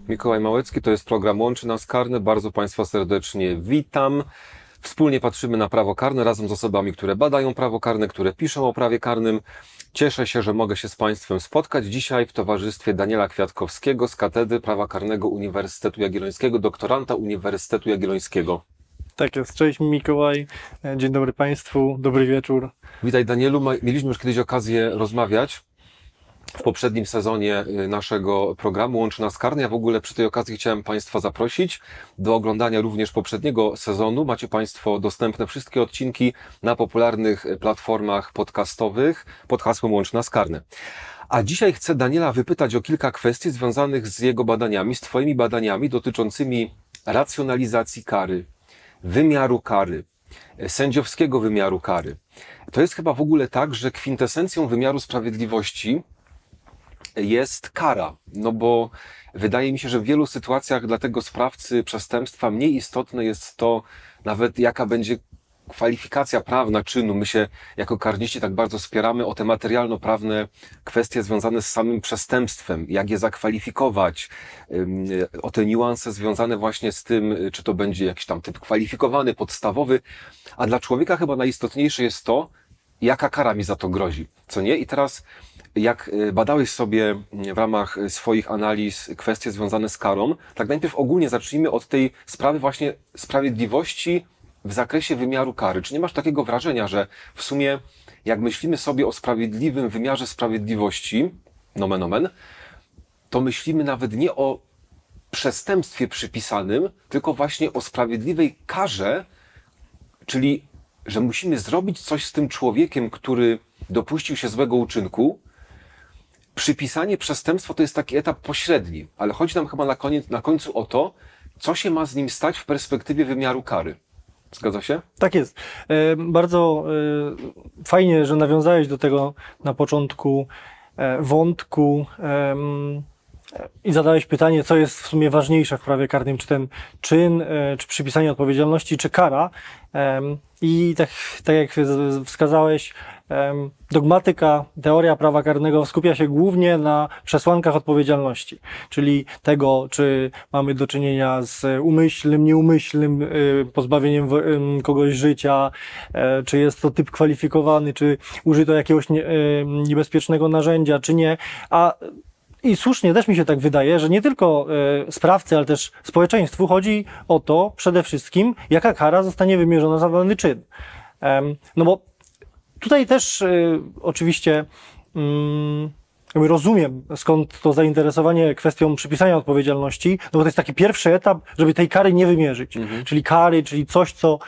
Mikołaj Małecki, to jest program Łączy Nas Karne. Bardzo Państwa serdecznie witam. Wspólnie patrzymy na prawo karne razem z osobami, które badają prawo karne, które piszą o prawie karnym. Cieszę się, że mogę się z Państwem spotkać dzisiaj w towarzystwie Daniela Kwiatkowskiego z Katedry Prawa Karnego Uniwersytetu Jagiellońskiego, doktoranta Uniwersytetu Jagiellońskiego. Tak jest. Cześć Mikołaj, dzień dobry Państwu, dobry wieczór. Witaj Danielu, mieliśmy już kiedyś okazję rozmawiać w poprzednim sezonie naszego programu Łączy Nas Karne. Ja w ogóle przy tej okazji chciałem Państwa zaprosić do oglądania również poprzedniego sezonu. Macie Państwo dostępne wszystkie odcinki na popularnych platformach podcastowych pod hasłem Łączy Nas Karne. A dzisiaj chcę Daniela wypytać o kilka kwestii związanych z jego badaniami, z Twoimi badaniami dotyczącymi racjonalizacji kary, wymiaru kary, sędziowskiego wymiaru kary. To jest chyba w ogóle tak, że kwintesencją wymiaru sprawiedliwości jest kara, no bo wydaje mi się, że w wielu sytuacjach dla tego sprawcy przestępstwa mniej istotne jest to nawet jaka będzie kwalifikacja prawna czynu. My się jako karniści tak bardzo spieramy o te materialno-prawne kwestie związane z samym przestępstwem, jak je zakwalifikować, o te niuanse związane właśnie z tym, czy to będzie jakiś tam typ kwalifikowany, podstawowy, a dla człowieka chyba najistotniejsze jest to, jaka kara mi za to grozi, co nie? I teraz jak badałeś sobie w ramach swoich analiz kwestie związane z karą, tak najpierw ogólnie zacznijmy od tej sprawy właśnie sprawiedliwości w zakresie wymiaru kary. Czy nie masz takiego wrażenia, że w sumie jak myślimy sobie o sprawiedliwym wymiarze sprawiedliwości, nomen omen, to myślimy nawet nie o przestępstwie przypisanym, tylko właśnie o sprawiedliwej karze, czyli że musimy zrobić coś z tym człowiekiem, który dopuścił się złego uczynku. Przypisanie przestępstwa to jest taki etap pośredni, ale chodzi nam chyba na końcu o to, co się ma z nim stać w perspektywie wymiaru kary. Zgadza się? Tak jest. Bardzo fajnie, że nawiązałeś do tego na początku wątku i zadałeś pytanie, co jest w sumie ważniejsze w prawie karnym, czy ten czyn, czy przypisanie odpowiedzialności, czy kara. I tak jak wskazałeś, dogmatyka, teoria prawa karnego skupia się głównie na przesłankach odpowiedzialności, czyli tego, czy mamy do czynienia z umyślnym, nieumyślnym pozbawieniem kogoś życia, czy jest to typ kwalifikowany, czy użyto jakiegoś niebezpiecznego narzędzia, czy nie. I słusznie też mi się tak wydaje, że nie tylko sprawcy, ale też społeczeństwu chodzi o to przede wszystkim, jaka kara zostanie wymierzona za dany czyn. No bo tutaj też oczywiście rozumiem, skąd to zainteresowanie kwestią przypisania odpowiedzialności, no bo to jest taki pierwszy etap, żeby tej kary nie wymierzyć. Czyli kary, czyli coś, co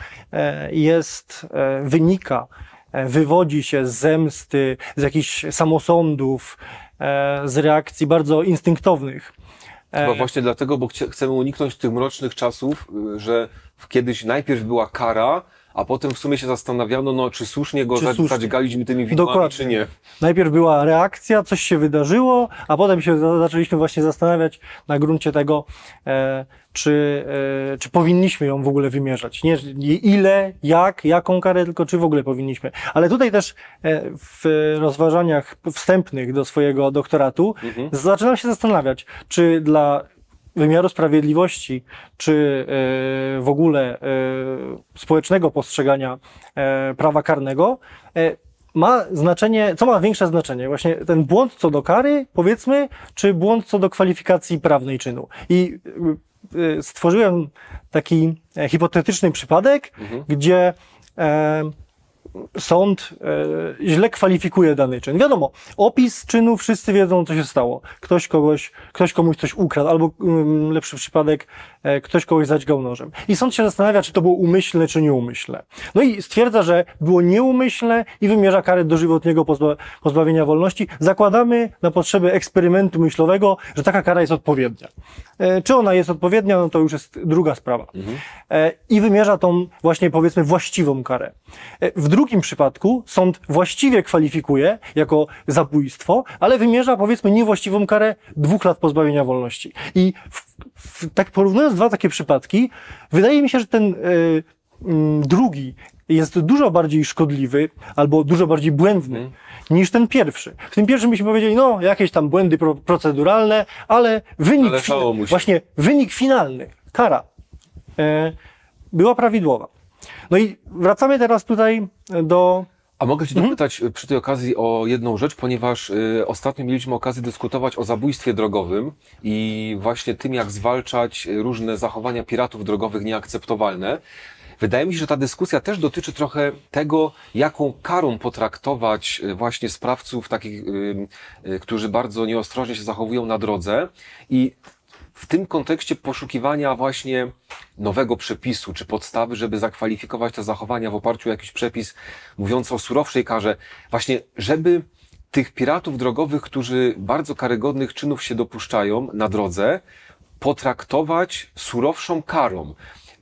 wynika, wywodzi się z zemsty, z jakichś samosądów, z reakcji bardzo instynktownych. Chyba właśnie dlatego, bo chcemy uniknąć tych mrocznych czasów, że kiedyś najpierw była kara, a potem w sumie się zastanawiano, no czy słusznie go zadźgaliśmy tymi widłami, czy nie. Najpierw była reakcja, coś się wydarzyło, a potem się zaczęliśmy właśnie zastanawiać na gruncie tego, czy powinniśmy ją w ogóle wymierzać. Nie ile, jaką karę, tylko czy w ogóle powinniśmy. Ale tutaj też w rozważaniach wstępnych do swojego doktoratu zaczynam się zastanawiać, czy dla wymiaru sprawiedliwości, czy w ogóle społecznego postrzegania prawa karnego ma znaczenie, co ma większe znaczenie? Właśnie ten błąd co do kary, powiedzmy, czy błąd co do kwalifikacji prawnej czynu. I stworzyłem taki hipotetyczny przypadek, gdzie sąd źle kwalifikuje dany czyn. Wiadomo, opis czynu, wszyscy wiedzą, co się stało. Ktoś komuś coś ukradł, albo lepszy przypadek, ktoś kogoś zadźgał nożem. I sąd się zastanawia, czy to było umyślne, czy nieumyślne. No i stwierdza, że było nieumyślne i wymierza karę dożywotniego pozbawienia wolności. Zakładamy na potrzeby eksperymentu myślowego, że taka kara jest odpowiednia. Czy ona jest odpowiednia, no to już jest druga sprawa. I wymierza tą właśnie, powiedzmy, właściwą karę. W drugim przypadku sąd właściwie kwalifikuje jako zabójstwo, ale wymierza, powiedzmy, niewłaściwą karę 2 lat pozbawienia wolności. I tak porównując dwa takie przypadki, wydaje mi się, że ten drugi jest dużo bardziej szkodliwy albo dużo bardziej błędny niż ten pierwszy. W tym pierwszym byśmy powiedzieli, no jakieś tam błędy proceduralne, ale wynik, Należało mu się. właśnie wynik finalny, kara, była prawidłowa. No i wracamy teraz tutaj do... A mogę Cię dopytać przy tej okazji o jedną rzecz, ponieważ ostatnio mieliśmy okazję dyskutować o zabójstwie drogowym i właśnie tym, jak zwalczać różne zachowania piratów drogowych nieakceptowalne. Wydaje mi się, że ta dyskusja też dotyczy trochę tego, jaką karą potraktować właśnie sprawców takich, którzy bardzo nieostrożnie się zachowują na drodze i w tym kontekście poszukiwania właśnie nowego przepisu czy podstawy, żeby zakwalifikować te zachowania w oparciu o jakiś przepis mówiący o surowszej karze, właśnie żeby tych piratów drogowych, którzy bardzo karygodnych czynów się dopuszczają na drodze, potraktować surowszą karą.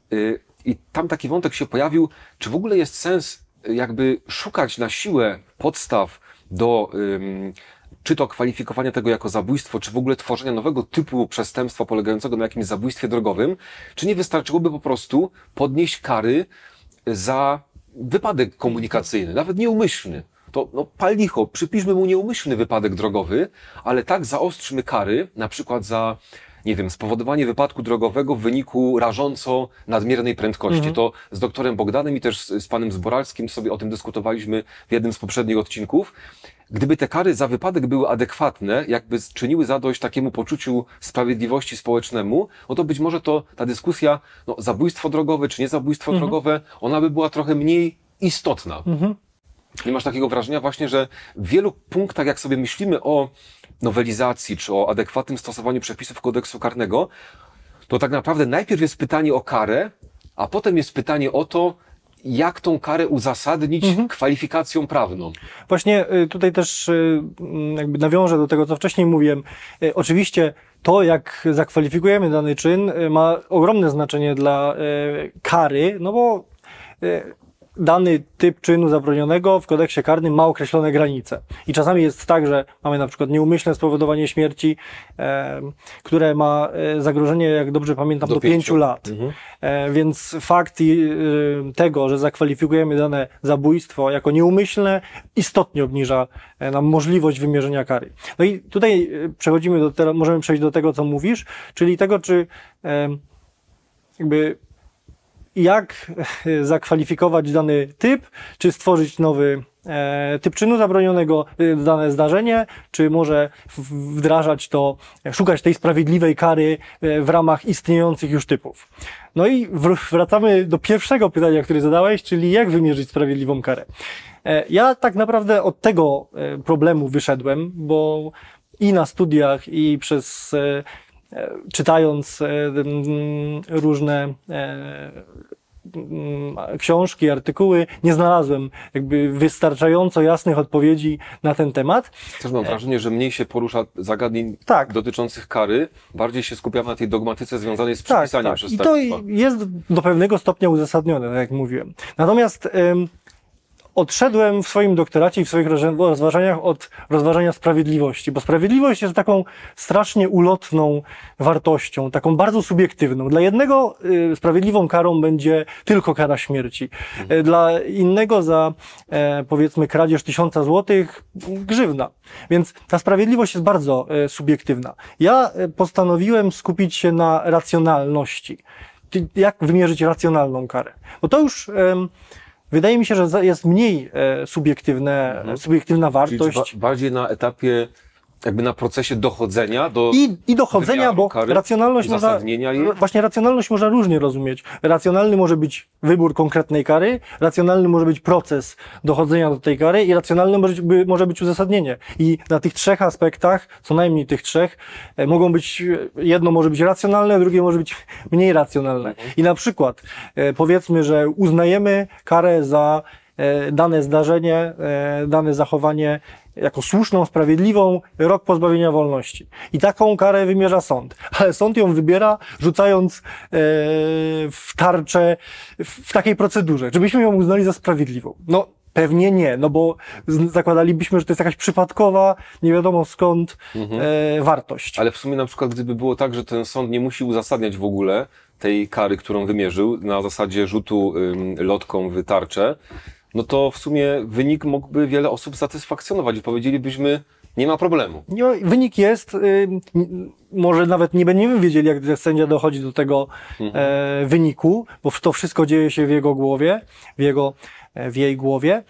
I tam taki wątek się pojawił, czy w ogóle jest sens jakby szukać na siłę podstaw do czy to kwalifikowania tego jako zabójstwo, czy w ogóle tworzenia nowego typu przestępstwa polegającego na jakimś zabójstwie drogowym, czy nie wystarczyłoby po prostu podnieść kary za wypadek komunikacyjny, nawet nieumyślny. To pal licho, przypiszmy mu nieumyślny wypadek drogowy, ale tak zaostrzmy kary, na przykład za, nie wiem, spowodowanie wypadku drogowego w wyniku rażąco nadmiernej prędkości. To z doktorem Bogdanem i też z panem Zboralskim sobie o tym dyskutowaliśmy w jednym z poprzednich odcinków. Gdyby te kary za wypadek były adekwatne, jakby czyniły zadość takiemu poczuciu sprawiedliwości społecznemu, no to być może to ta dyskusja, zabójstwo drogowe czy nie zabójstwo drogowe, ona by była trochę mniej istotna. Nie masz takiego wrażenia właśnie, że w wielu punktach, jak sobie myślimy o nowelizacji czy o adekwatnym stosowaniu przepisów kodeksu karnego, to tak naprawdę najpierw jest pytanie o karę, a potem jest pytanie o to, jak tą karę uzasadnić kwalifikacją prawną. Właśnie tutaj też jakby nawiążę do tego, co wcześniej mówiłem. Oczywiście to, jak zakwalifikujemy dany czyn, ma ogromne znaczenie dla kary, no bo dany typ czynu zabronionego w kodeksie karnym ma określone granice. I czasami jest tak, że mamy na przykład nieumyślne spowodowanie śmierci, które ma zagrożenie, jak dobrze pamiętam, do 5 lat. Więc fakt tego, że zakwalifikujemy dane zabójstwo jako nieumyślne, istotnie obniża nam możliwość wymierzenia kary. No i tutaj możemy przejść do tego, co mówisz, czyli tego, czy jakby jak zakwalifikować dany typ, czy stworzyć nowy typ czynu zabronionego, dane zdarzenie, czy może wdrażać to, szukać tej sprawiedliwej kary w ramach istniejących już typów. No i wracamy do pierwszego pytania, które zadałeś, czyli jak wymierzyć sprawiedliwą karę. Ja tak naprawdę od tego problemu wyszedłem, bo i na studiach, i czytając różne książki, artykuły, nie znalazłem jakby wystarczająco jasnych odpowiedzi na ten temat. Też mam wrażenie, że mniej się porusza zagadnień dotyczących kary, bardziej się skupiamy na tej dogmatyce związanej z przepisaniem przestępstwa. I to jest do pewnego stopnia uzasadnione, tak jak mówiłem. Natomiast odszedłem w swoim doktoracie i w swoich rozważaniach od rozważania sprawiedliwości, bo sprawiedliwość jest taką strasznie ulotną wartością, taką bardzo subiektywną. Dla jednego sprawiedliwą karą będzie tylko kara śmierci. Dla innego za powiedzmy kradzież 1000 złotych grzywna. Więc ta sprawiedliwość jest bardzo subiektywna. Ja postanowiłem skupić się na racjonalności. Jak wymierzyć racjonalną karę? Bo to już wydaje mi się, że jest mniej subiektywna wartość. Czyli bardziej na etapie, jakby na procesie dochodzenia do I dochodzenia, bo kary, racjonalność racjonalność można różnie rozumieć. Racjonalny może być wybór konkretnej kary, racjonalny może być proces dochodzenia do tej kary i racjonalny może być uzasadnienie. I na tych trzech aspektach, co najmniej tych trzech, jedno może być racjonalne, drugie może być mniej racjonalne. I na przykład powiedzmy, że uznajemy karę za dane zdarzenie, dane zachowanie jako słuszną, sprawiedliwą, rok pozbawienia wolności. I taką karę wymierza sąd. Ale sąd ją wybiera, rzucając w tarczę w takiej procedurze, żebyśmy ją uznali za sprawiedliwą. No, pewnie nie, no bo zakładalibyśmy, że to jest jakaś przypadkowa, nie wiadomo skąd wartość. Ale w sumie na przykład gdyby było tak, że ten sąd nie musi uzasadniać w ogóle tej kary, którą wymierzył, na zasadzie rzutu lotką w tarczę, no to w sumie wynik mógłby wiele osób satysfakcjonować i powiedzielibyśmy, nie ma problemu. Wynik jest, może nawet nie będziemy wiedzieli, jak sędzia dochodzi do tego wyniku, bo to wszystko dzieje się w jego głowie, w jej głowie.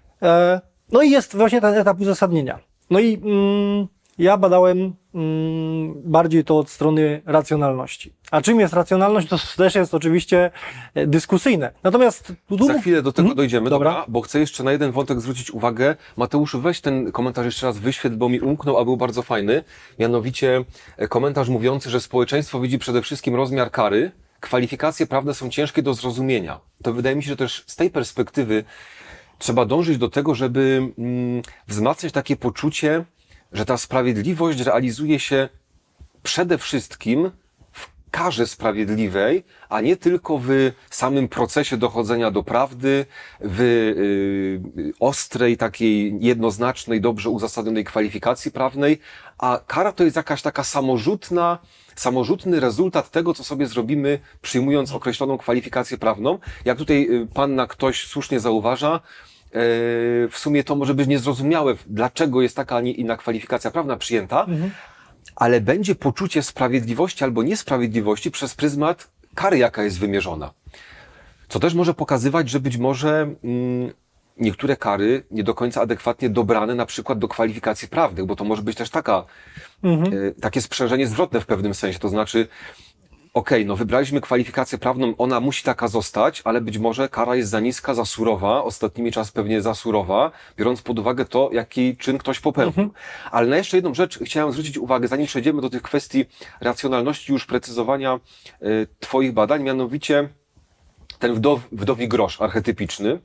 No i jest właśnie ten etap uzasadnienia. No i ja badałem bardziej to od strony racjonalności. A czym jest racjonalność, to też jest oczywiście dyskusyjne. Natomiast Za chwilę do tego dojdziemy, Dobra. dobra, bo chcę jeszcze na jeden wątek zwrócić uwagę. Mateuszu, weź ten komentarz jeszcze raz wyświetl, bo mi umknął, a był bardzo fajny. Mianowicie komentarz mówiący, że społeczeństwo widzi przede wszystkim rozmiar kary, kwalifikacje prawne są ciężkie do zrozumienia. To wydaje mi się, że też z tej perspektywy trzeba dążyć do tego, żeby wzmacniać takie poczucie, że ta sprawiedliwość realizuje się przede wszystkim w karze sprawiedliwej, a nie tylko w samym procesie dochodzenia do prawdy, w ostrej, takiej jednoznacznej, dobrze uzasadnionej kwalifikacji prawnej, a kara to jest jakaś taka samorzutny rezultat tego, co sobie zrobimy, przyjmując określoną kwalifikację prawną. Jak tutaj ktoś słusznie zauważa, w sumie to może być niezrozumiałe, dlaczego jest taka, a nie inna kwalifikacja prawna przyjęta, ale będzie poczucie sprawiedliwości albo niesprawiedliwości przez pryzmat kary, jaka jest wymierzona. Co też może pokazywać, że być może niektóre kary nie do końca adekwatnie dobrane na przykład do kwalifikacji prawnych, bo to może być też takie sprzężenie zwrotne w pewnym sensie, to znaczy no wybraliśmy kwalifikację prawną, ona musi taka zostać, ale być może kara jest za niska, za surowa, ostatnimi czas pewnie za surowa, biorąc pod uwagę to, jaki czyn ktoś popełnił. Ale na jeszcze jedną rzecz chciałem zwrócić uwagę, zanim przejdziemy do tych kwestii racjonalności, już precyzowania twoich badań, mianowicie ten wdowi grosz archetypiczny.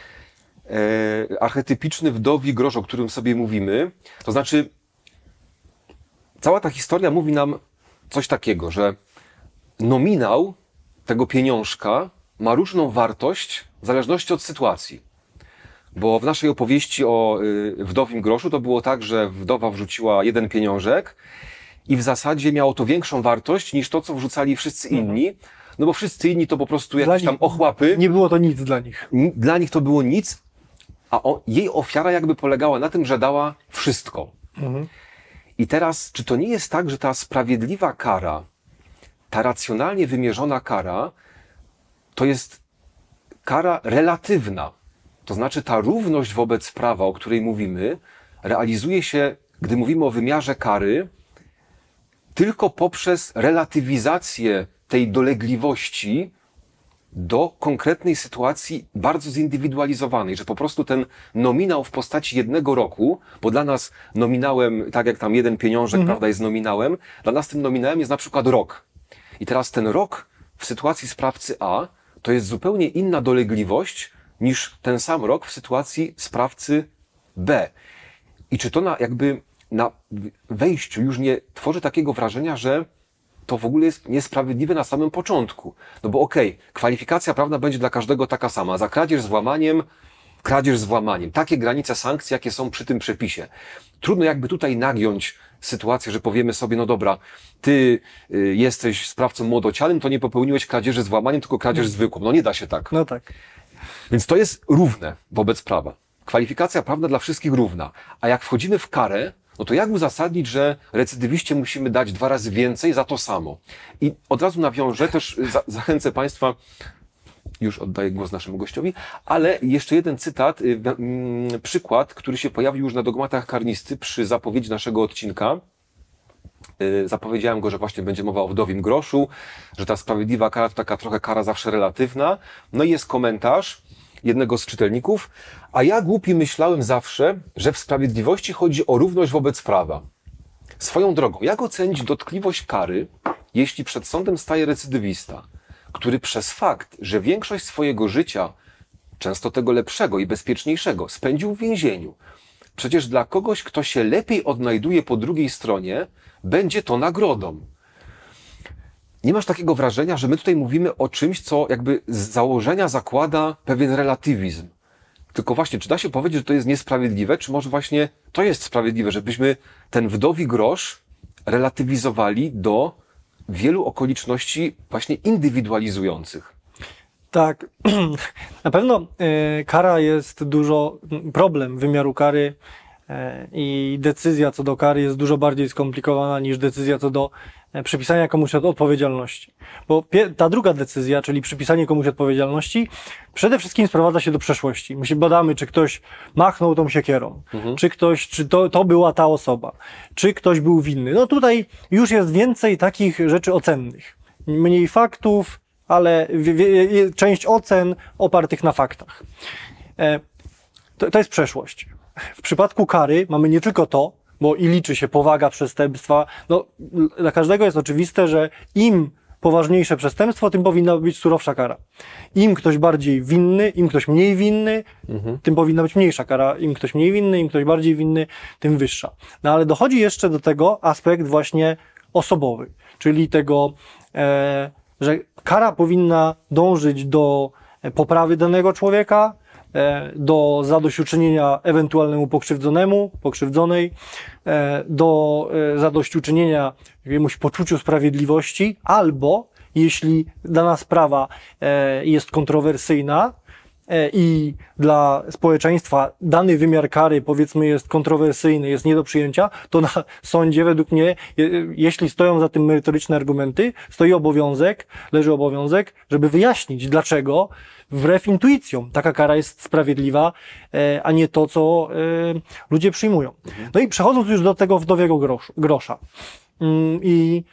Archetypiczny wdowi grosz, o którym sobie mówimy, to znaczy cała ta historia mówi nam coś takiego, że nominał tego pieniążka ma różną wartość w zależności od sytuacji. Bo w naszej opowieści o wdowim groszu to było tak, że wdowa wrzuciła jeden pieniążek i w zasadzie miało to większą wartość niż to, co wrzucali wszyscy inni. No bo wszyscy inni to po prostu jakieś tam ochłapy. Nie było to nic dla nich. Dla nich to było nic, a jej ofiara jakby polegała na tym, że dała wszystko. I teraz, czy to nie jest tak, że ta sprawiedliwa kara, ta racjonalnie wymierzona kara, to jest kara relatywna. To znaczy ta równość wobec prawa, o której mówimy, realizuje się, gdy mówimy o wymiarze kary, tylko poprzez relatywizację tej dolegliwości do konkretnej sytuacji bardzo zindywidualizowanej, że po prostu ten nominał w postaci jednego roku, bo dla nas nominałem, tak jak tam jeden pieniążek, prawda, jest nominałem, dla nas tym nominałem jest na przykład rok. I teraz ten rok w sytuacji sprawcy A to jest zupełnie inna dolegliwość niż ten sam rok w sytuacji sprawcy B. I czy to na wejściu już nie tworzy takiego wrażenia, że to w ogóle jest niesprawiedliwe na samym początku? No bo kwalifikacja prawna będzie dla każdego taka sama. Za kradzież z włamaniem. Takie granice sankcji, jakie są przy tym przepisie. Trudno jakby tutaj nagiąć sytuację, że powiemy sobie, no dobra, ty jesteś sprawcą młodocianym, to nie popełniłeś kradzieży z włamaniem, tylko kradzież zwykłą. No nie da się tak. No tak. Więc to jest równe wobec prawa. Kwalifikacja prawna dla wszystkich równa. A jak wchodzimy w karę, no to jak uzasadnić, że recydywiście musimy dać 2 razy więcej za to samo? I od razu nawiążę, też zachęcę Państwa, już oddaję głos naszemu gościowi, ale jeszcze jeden cytat, przykład, który się pojawił już na dogmatach karnisty przy zapowiedzi naszego odcinka. Zapowiedziałem go, że właśnie będzie mowa o wdowim groszu, że ta sprawiedliwa kara to taka trochę kara zawsze relatywna. No i jest komentarz jednego z czytelników. A ja głupi myślałem zawsze, że w sprawiedliwości chodzi o równość wobec prawa. Swoją drogą, jak ocenić dotkliwość kary, jeśli przed sądem staje recydywista, który przez fakt, że większość swojego życia, często tego lepszego i bezpieczniejszego, spędził w więzieniu? Przecież dla kogoś, kto się lepiej odnajduje po drugiej stronie, będzie to nagrodą. Nie masz takiego wrażenia, że my tutaj mówimy o czymś, co jakby z założenia zakłada pewien relatywizm? Tylko właśnie, czy da się powiedzieć, że to jest niesprawiedliwe, czy może właśnie to jest sprawiedliwe, żebyśmy ten wdowi grosz relatywizowali do wielu okoliczności właśnie indywidualizujących? Tak, na pewno kara jest problem wymiaru kary i decyzja co do kary jest dużo bardziej skomplikowana niż decyzja co do przypisania komuś odpowiedzialności. Bo ta druga decyzja, czyli przypisanie komuś odpowiedzialności, przede wszystkim sprowadza się do przeszłości. My się badamy, czy ktoś machnął tą siekierą, czy to była ta osoba, czy ktoś był winny. No tutaj już jest więcej takich rzeczy ocennych. Mniej faktów, ale część ocen opartych na faktach. To jest przeszłość. W przypadku kary mamy nie tylko to, bo i liczy się powaga przestępstwa. No, dla każdego jest oczywiste, że im poważniejsze przestępstwo, tym powinna być surowsza kara. Im ktoś bardziej winny, im ktoś mniej winny, tym powinna być mniejsza kara. Im ktoś mniej winny, im ktoś bardziej winny, tym wyższa. No ale dochodzi jeszcze do tego aspekt właśnie osobowy, czyli tego, że kara powinna dążyć do poprawy danego człowieka, do zadośćuczynienia ewentualnemu pokrzywdzonej, do zadośćuczynienia jakiemuś poczuciu sprawiedliwości, albo jeśli dana sprawa jest kontrowersyjna i dla społeczeństwa dany wymiar kary, powiedzmy, jest kontrowersyjny, jest nie do przyjęcia, to na sądzie według mnie, jeśli stoją za tym merytoryczne argumenty, leży obowiązek, żeby wyjaśnić, dlaczego wbrew intuicjom taka kara jest sprawiedliwa, a nie to, co ludzie przyjmują. No i przechodząc już do tego wdowiego grosza i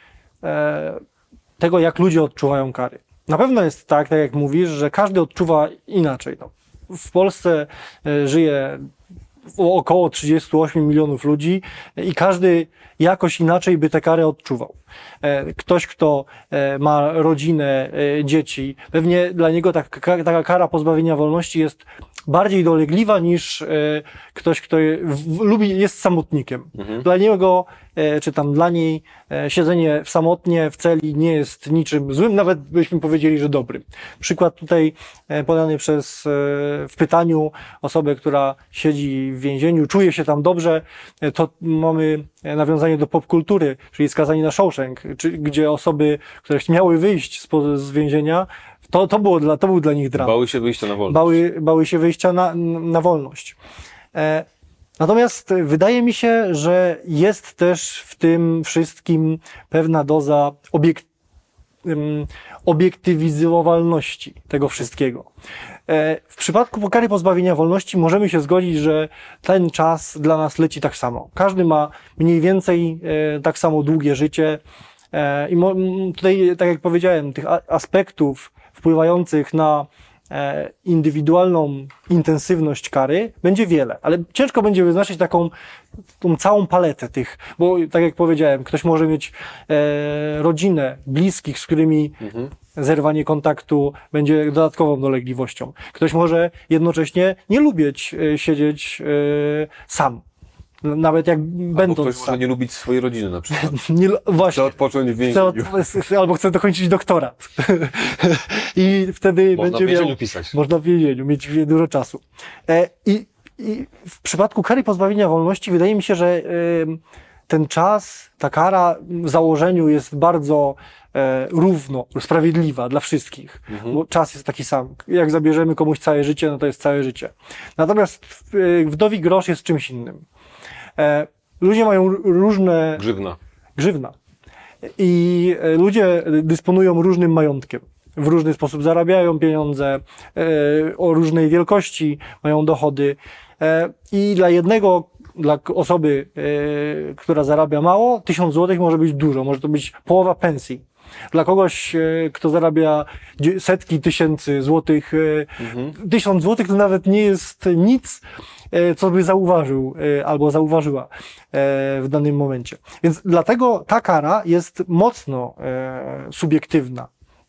tego, jak ludzie odczuwają kary. Na pewno jest tak jak mówisz, że każdy odczuwa inaczej. No, w Polsce żyje około 38 milionów ludzi i każdy jakoś inaczej by tę karę odczuwał. Ktoś, kto ma rodzinę, dzieci, pewnie dla niego taka kara pozbawienia wolności jest bardziej dolegliwa niż ktoś, kto jest samotnikiem. Dla niego, czy tam dla niej, siedzenie samotnie w celi nie jest niczym złym, nawet byśmy powiedzieli, że dobrym. Przykład tutaj podany w pytaniu osobę, która siedzi w więzieniu, czuje się tam dobrze, to mamy nawiązanie do popkultury, czyli Skazani na Shawshank, gdzie osoby, które miały wyjść z więzienia, to był dla nich dramat. Bały się wyjścia na wolność. Bały się wyjścia na wolność. Natomiast wydaje mi się, że jest też w tym wszystkim pewna doza obiektywizowalności tego wszystkiego. W przypadku kary pozbawienia wolności możemy się zgodzić, że ten czas dla nas leci tak samo. Każdy ma mniej więcej tak samo długie życie i tutaj, tak jak powiedziałem, tych aspektów wpływających na indywidualną intensywność kary będzie wiele, ale ciężko będzie wyznaczyć tą całą paletę tych, bo tak jak powiedziałem, ktoś może mieć rodzinę, bliskich, z którymi zerwanie kontaktu będzie dodatkową dolegliwością. Ktoś może jednocześnie nie lubić siedzieć sam. Nawet jak będąc ktoś może nie lubić swojej rodziny na przykład. Właśnie. Chce odpocząć w więzieniu. Albo chce dokończyć doktorat. I wtedy Można w więzieniu pisać. Można w więzieniu mieć dużo czasu. I w przypadku kary pozbawienia wolności wydaje mi się, że ten czas, ta kara w założeniu jest bardzo równo, sprawiedliwa dla wszystkich, bo czas jest taki sam. Jak zabierzemy komuś całe życie, no to jest całe życie. Natomiast wdowi grosz jest czymś innym. Ludzie mają różne... Grzywna. I ludzie dysponują różnym majątkiem. W różny sposób zarabiają pieniądze, o różnej wielkości mają dochody. I dla osoby, która zarabia mało, 1000 złotych może być dużo, może to być połowa pensji. Dla kogoś, kto zarabia setki tysięcy złotych, 1000 złotych to nawet nie jest nic, co by zauważył albo zauważyła w danym momencie. Więc dlatego ta kara jest mocno subiektywna.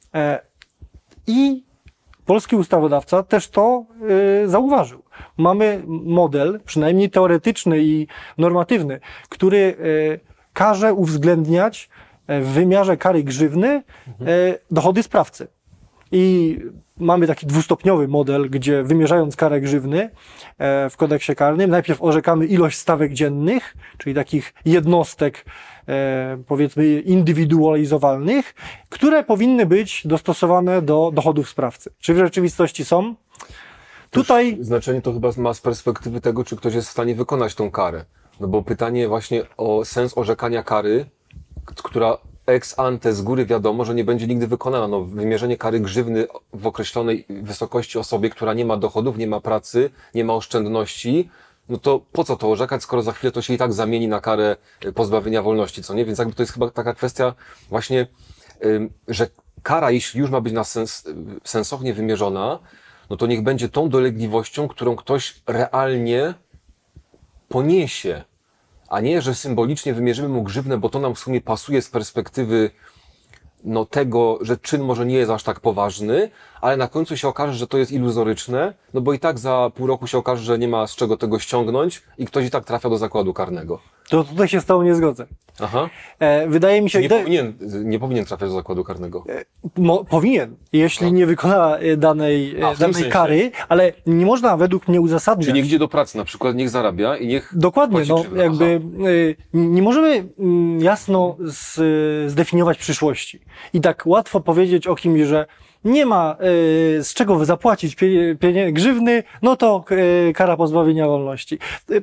I polski ustawodawca też to zauważył. Mamy model, przynajmniej teoretyczny i normatywny, który każe uwzględniać w wymiarze kary grzywny dochody sprawcy. I mamy taki dwustopniowy model, gdzie wymierzając karę grzywny w kodeksie karnym, najpierw orzekamy ilość stawek dziennych, czyli takich jednostek, powiedzmy, indywidualizowalnych, które powinny być dostosowane do dochodów sprawcy. Czy w rzeczywistości są? Tutaj Znaczenie to chyba ma z perspektywy tego, czy ktoś jest w stanie wykonać tą karę. No bo pytanie właśnie o sens orzekania kary, która ex ante z góry wiadomo, że nie będzie nigdy wykonana. No, wymierzenie kary grzywny w określonej wysokości osobie, która nie ma dochodów, nie ma pracy, nie ma oszczędności, no to po co to orzekać, skoro za chwilę to się i tak zamieni na karę pozbawienia wolności, co nie? Więc jakby to jest chyba taka kwestia właśnie, że kara, jeśli już ma być sensownie wymierzona, no to niech będzie tą dolegliwością, którą ktoś realnie poniesie, a nie, że symbolicznie wymierzymy mu grzywnę, bo to nam w sumie pasuje z perspektywy no tego, że czyn może nie jest aż tak poważny, ale na końcu się okaże, że to jest iluzoryczne, no bo i tak za pół roku się okaże, że nie ma z czego tego ściągnąć i ktoś i tak trafia do zakładu karnego. to tutaj się z tobą nie zgodzę. Aha. Wydaje mi się... Nie powinien trafiać do zakładu karnego. Powinien, jeśli nie wykona danej sensie. kary, ale nie można według mnie uzasadniać. Czyli niech idzie do pracy na przykład, niech zarabia i niech Dokładnie, płaci no grzywnę. jakby nie możemy jasno zdefiniować przyszłości. I tak łatwo powiedzieć o kimś, że nie ma z czego zapłacić grzywny, no to kara pozbawienia wolności.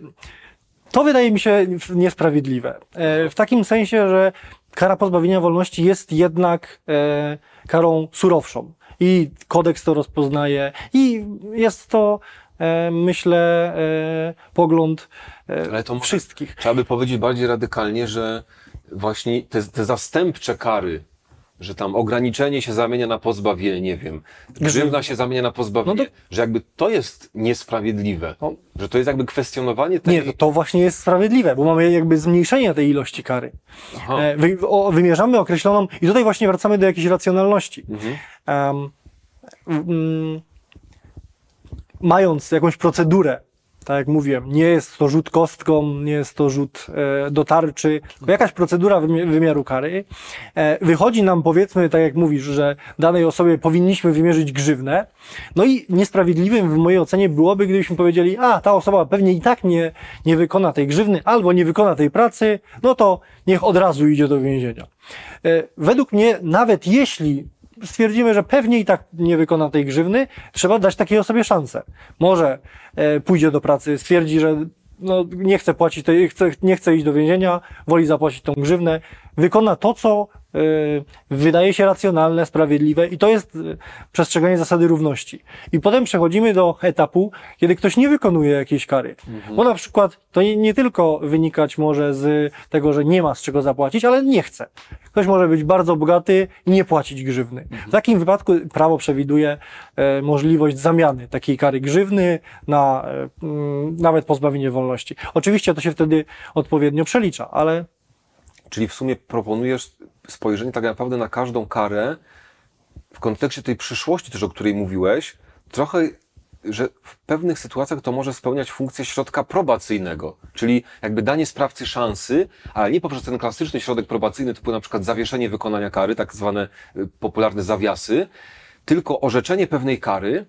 To wydaje mi się niesprawiedliwe. W takim sensie, że kara pozbawienia wolności jest jednak karą surowszą. I kodeks to rozpoznaje i jest to, myślę, pogląd Ale to może wszystkich. Trzeba by powiedzieć bardziej radykalnie, że właśnie te zastępcze kary, że tam ograniczenie się zamienia na pozbawienie, nie wiem, grzywna się zamienia na pozbawienie, No to- że jakby to jest niesprawiedliwe, No. że to jest jakby kwestionowanie tej... Nie, to właśnie jest sprawiedliwe, bo mamy jakby zmniejszenie tej ilości kary. Aha. Wymierzamy określoną, i tutaj właśnie wracamy do jakiejś racjonalności. Mając jakąś procedurę, tak jak mówiłem, nie jest to rzut kostką, nie jest to rzut do tarczy, tylko jakaś procedura wymiaru kary. Wychodzi nam, powiedzmy, tak jak mówisz, że danej osobie powinniśmy wymierzyć grzywnę, no i niesprawiedliwym w mojej ocenie byłoby, gdybyśmy powiedzieli, ta osoba pewnie i tak nie wykona tej grzywny, albo nie wykona tej pracy, no to niech od razu idzie do więzienia. Według mnie, nawet jeśli stwierdzimy, że pewnie i tak nie wykona tej grzywny, trzeba dać takiej osobie szansę. Może pójdzie do pracy, stwierdzi, że no, nie chce płacić, nie chce iść do więzienia, woli zapłacić tą grzywnę, wykona to, co wydaje się racjonalne, sprawiedliwe i to jest przestrzeganie zasady równości. I potem przechodzimy do etapu, kiedy ktoś nie wykonuje jakiejś kary. Bo na przykład to nie tylko wynikać może z tego, że nie ma z czego zapłacić, ale nie chce. Ktoś może być bardzo bogaty i nie płacić grzywny. W takim wypadku prawo przewiduje możliwość zamiany takiej kary grzywny na nawet pozbawienie wolności. Oczywiście to się wtedy odpowiednio przelicza, ale Czyli w sumie proponujesz spojrzenie tak naprawdę na każdą karę w kontekście tej przyszłości też, o której mówiłeś, trochę, że w pewnych sytuacjach to może spełniać funkcję środka probacyjnego, czyli jakby danie sprawcy szansy, ale nie poprzez ten klasyczny środek probacyjny typu na przykład zawieszenie wykonania kary, tak zwane popularne zawiasy, tylko orzeczenie pewnej kary,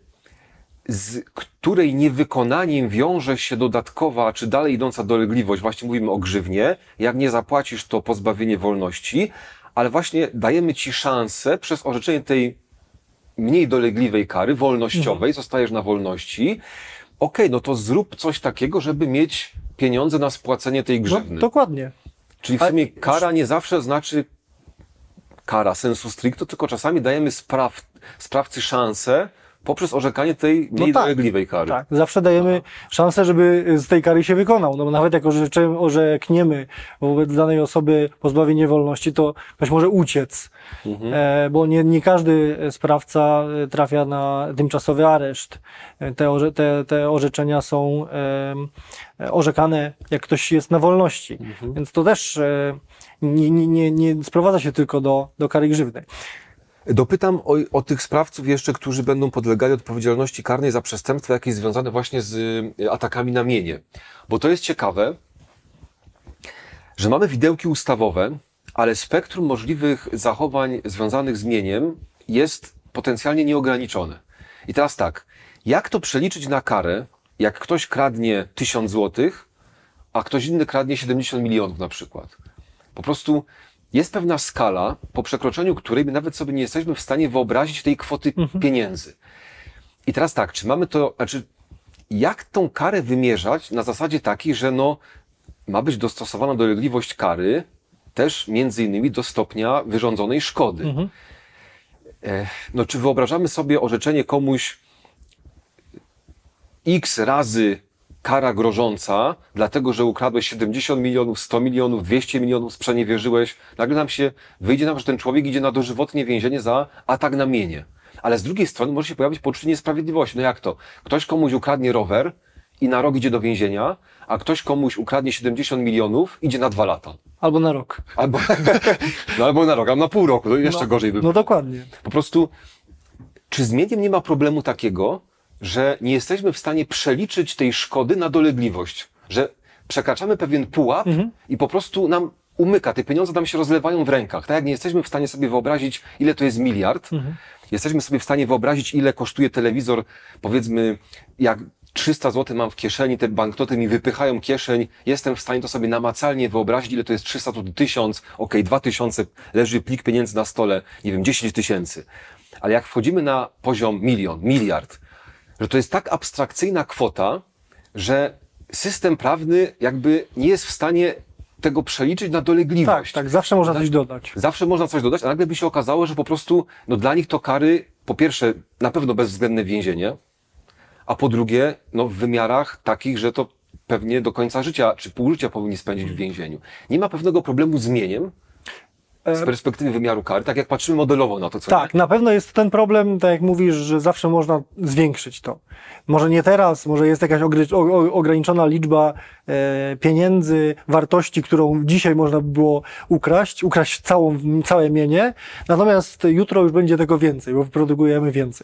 z której niewykonaniem wiąże się dodatkowa, czy dalej idąca dolegliwość, właśnie mówimy o grzywnie, jak nie zapłacisz, to pozbawienie wolności, ale właśnie dajemy ci szansę przez orzeczenie tej mniej dolegliwej kary, wolnościowej, zostajesz na wolności, okej, no to zrób coś takiego, żeby mieć pieniądze na spłacenie tej no, grzywny. dokładnie. Czyli w sumie kara nie zawsze znaczy kara sensu stricto, tylko czasami dajemy sprawcy szansę poprzez orzekanie tej mniej dolegliwej kary. Tak, zawsze dajemy szansę, żeby z tej kary się wykonał. No bo nawet jak orzekniemy wobec danej osoby pozbawienie wolności, to ktoś może uciec, bo nie każdy sprawca trafia na tymczasowy areszt. Te orzeczenia są orzekane, jak ktoś jest na wolności. Więc to też nie sprowadza się tylko do kary grzywny. Dopytam o tych sprawców jeszcze, którzy będą podlegali odpowiedzialności karnej za przestępstwa jakieś związane właśnie z atakami na mienie. Bo to jest ciekawe, że mamy widełki ustawowe, ale spektrum możliwych zachowań związanych z mieniem jest potencjalnie nieograniczone. I teraz tak, jak to przeliczyć na karę, jak ktoś kradnie 1000 złotych, a ktoś inny kradnie 70 milionów na przykład? Po prostu jest pewna skala, po przekroczeniu której my nawet sobie nie jesteśmy w stanie wyobrazić tej kwoty pieniędzy. I teraz tak, czy mamy to, znaczy, jak tą karę wymierzać na zasadzie takiej, że no, ma być dostosowana dolegliwość kary też między innymi do stopnia wyrządzonej szkody. No, czy wyobrażamy sobie orzeczenie komuś x razy kara grożąca, dlatego że ukradłeś 70 milionów, 100 milionów, 200 milionów, sprzeniewierzyłeś, nagle wyjdzie nam, że ten człowiek idzie na dożywotnie więzienie za atak na mienie. Ale z drugiej strony może się pojawić poczucie niesprawiedliwości. No jak to? Ktoś komuś ukradnie rower i na rok idzie do więzienia, a ktoś komuś ukradnie 70 milionów, idzie na 2 lata. Albo na rok. Albo na rok, albo na pół roku, to jeszcze gorzej by było. No dokładnie. Po prostu, czy z miediem nie ma problemu takiego, że nie jesteśmy w stanie przeliczyć tej szkody na dolegliwość? Że przekraczamy pewien pułap i po prostu nam umyka, te pieniądze nam się rozlewają w rękach. Tak jak nie jesteśmy w stanie sobie wyobrazić, ile to jest miliard, jesteśmy sobie w stanie wyobrazić, ile kosztuje telewizor, powiedzmy, jak 300 zł mam w kieszeni, te banknoty mi wypychają kieszeń, jestem w stanie to sobie namacalnie wyobrazić, ile to jest 300 zł, 1000, 2000, leży plik pieniędzy na stole, nie wiem, 10 000. Ale jak wchodzimy na poziom milion, miliard, że to jest tak abstrakcyjna kwota, że system prawny jakby nie jest w stanie tego przeliczyć na dolegliwość. Tak, zawsze można coś dodać. Zawsze można coś dodać, a nagle by się okazało, że po prostu no, dla nich to kary, po pierwsze, na pewno bezwzględne więzienie, a po drugie, no, w wymiarach takich, że to pewnie do końca życia, czy pół życia powinni spędzić w więzieniu. Nie ma pewnego problemu z mieniem z perspektywy wymiaru kary, tak jak patrzymy modelowo na to, co Tak, nie? na pewno jest ten problem, tak jak mówisz, że zawsze można zwiększyć to. Może nie teraz, może jest jakaś ograniczona liczba pieniędzy, wartości, którą dzisiaj można by było ukraść całe mienie, natomiast jutro już będzie tego więcej, bo wyprodukujemy więcej.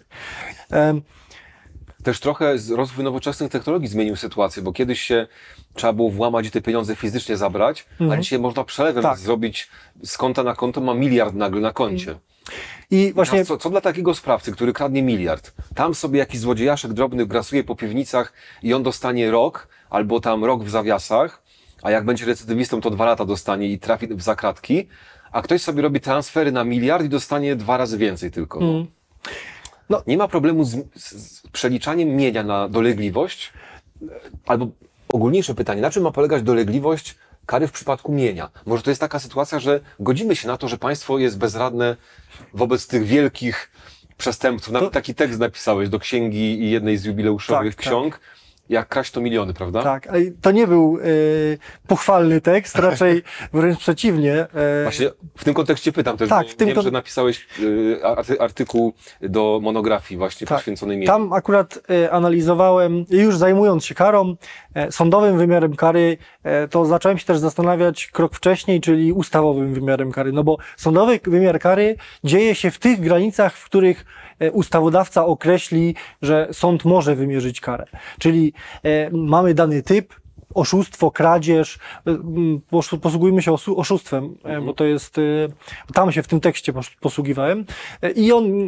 Też trochę rozwój nowoczesnych technologii zmienił sytuację, bo kiedyś się trzeba było włamać i te pieniądze fizycznie zabrać, a dzisiaj można przelewem zrobić z konta na konto, ma miliard nagle na koncie. I właśnie Co dla takiego sprawcy, który kradnie miliard? Tam sobie jakiś złodziejaszek drobny grasuje po piwnicach i on dostanie rok, albo tam rok w zawiasach, a jak będzie recydywistą, to 2 lata dostanie i trafi w zakratki, a ktoś sobie robi transfery na miliard i dostanie 2 razy więcej tylko. No, nie ma problemu z przeliczaniem mienia na dolegliwość, albo ogólniejsze pytanie, na czym ma polegać dolegliwość kary w przypadku mienia? Może to jest taka sytuacja, że godzimy się na to, że państwo jest bezradne wobec tych wielkich przestępców. Nawet taki tekst napisałeś do księgi i jednej z jubileuszowych ksiąg. Jak kraść to miliony, prawda? Tak, to nie był pochwalny tekst, raczej wręcz przeciwnie. Właśnie w tym kontekście pytam też, tak, bo wiem, że napisałeś artykuł do monografii właśnie poświęconej mieniu. Tam akurat analizowałem, już zajmując się karą, sądowym wymiarem kary, to zacząłem się też zastanawiać krok wcześniej, czyli ustawowym wymiarem kary. No bo sądowy wymiar kary dzieje się w tych granicach, w których ustawodawca określi, że sąd może wymierzyć karę. Czyli mamy dany typ, oszustwo, kradzież, posługujmy się oszustwem, bo to jest, tam się w tym tekście posługiwałem i on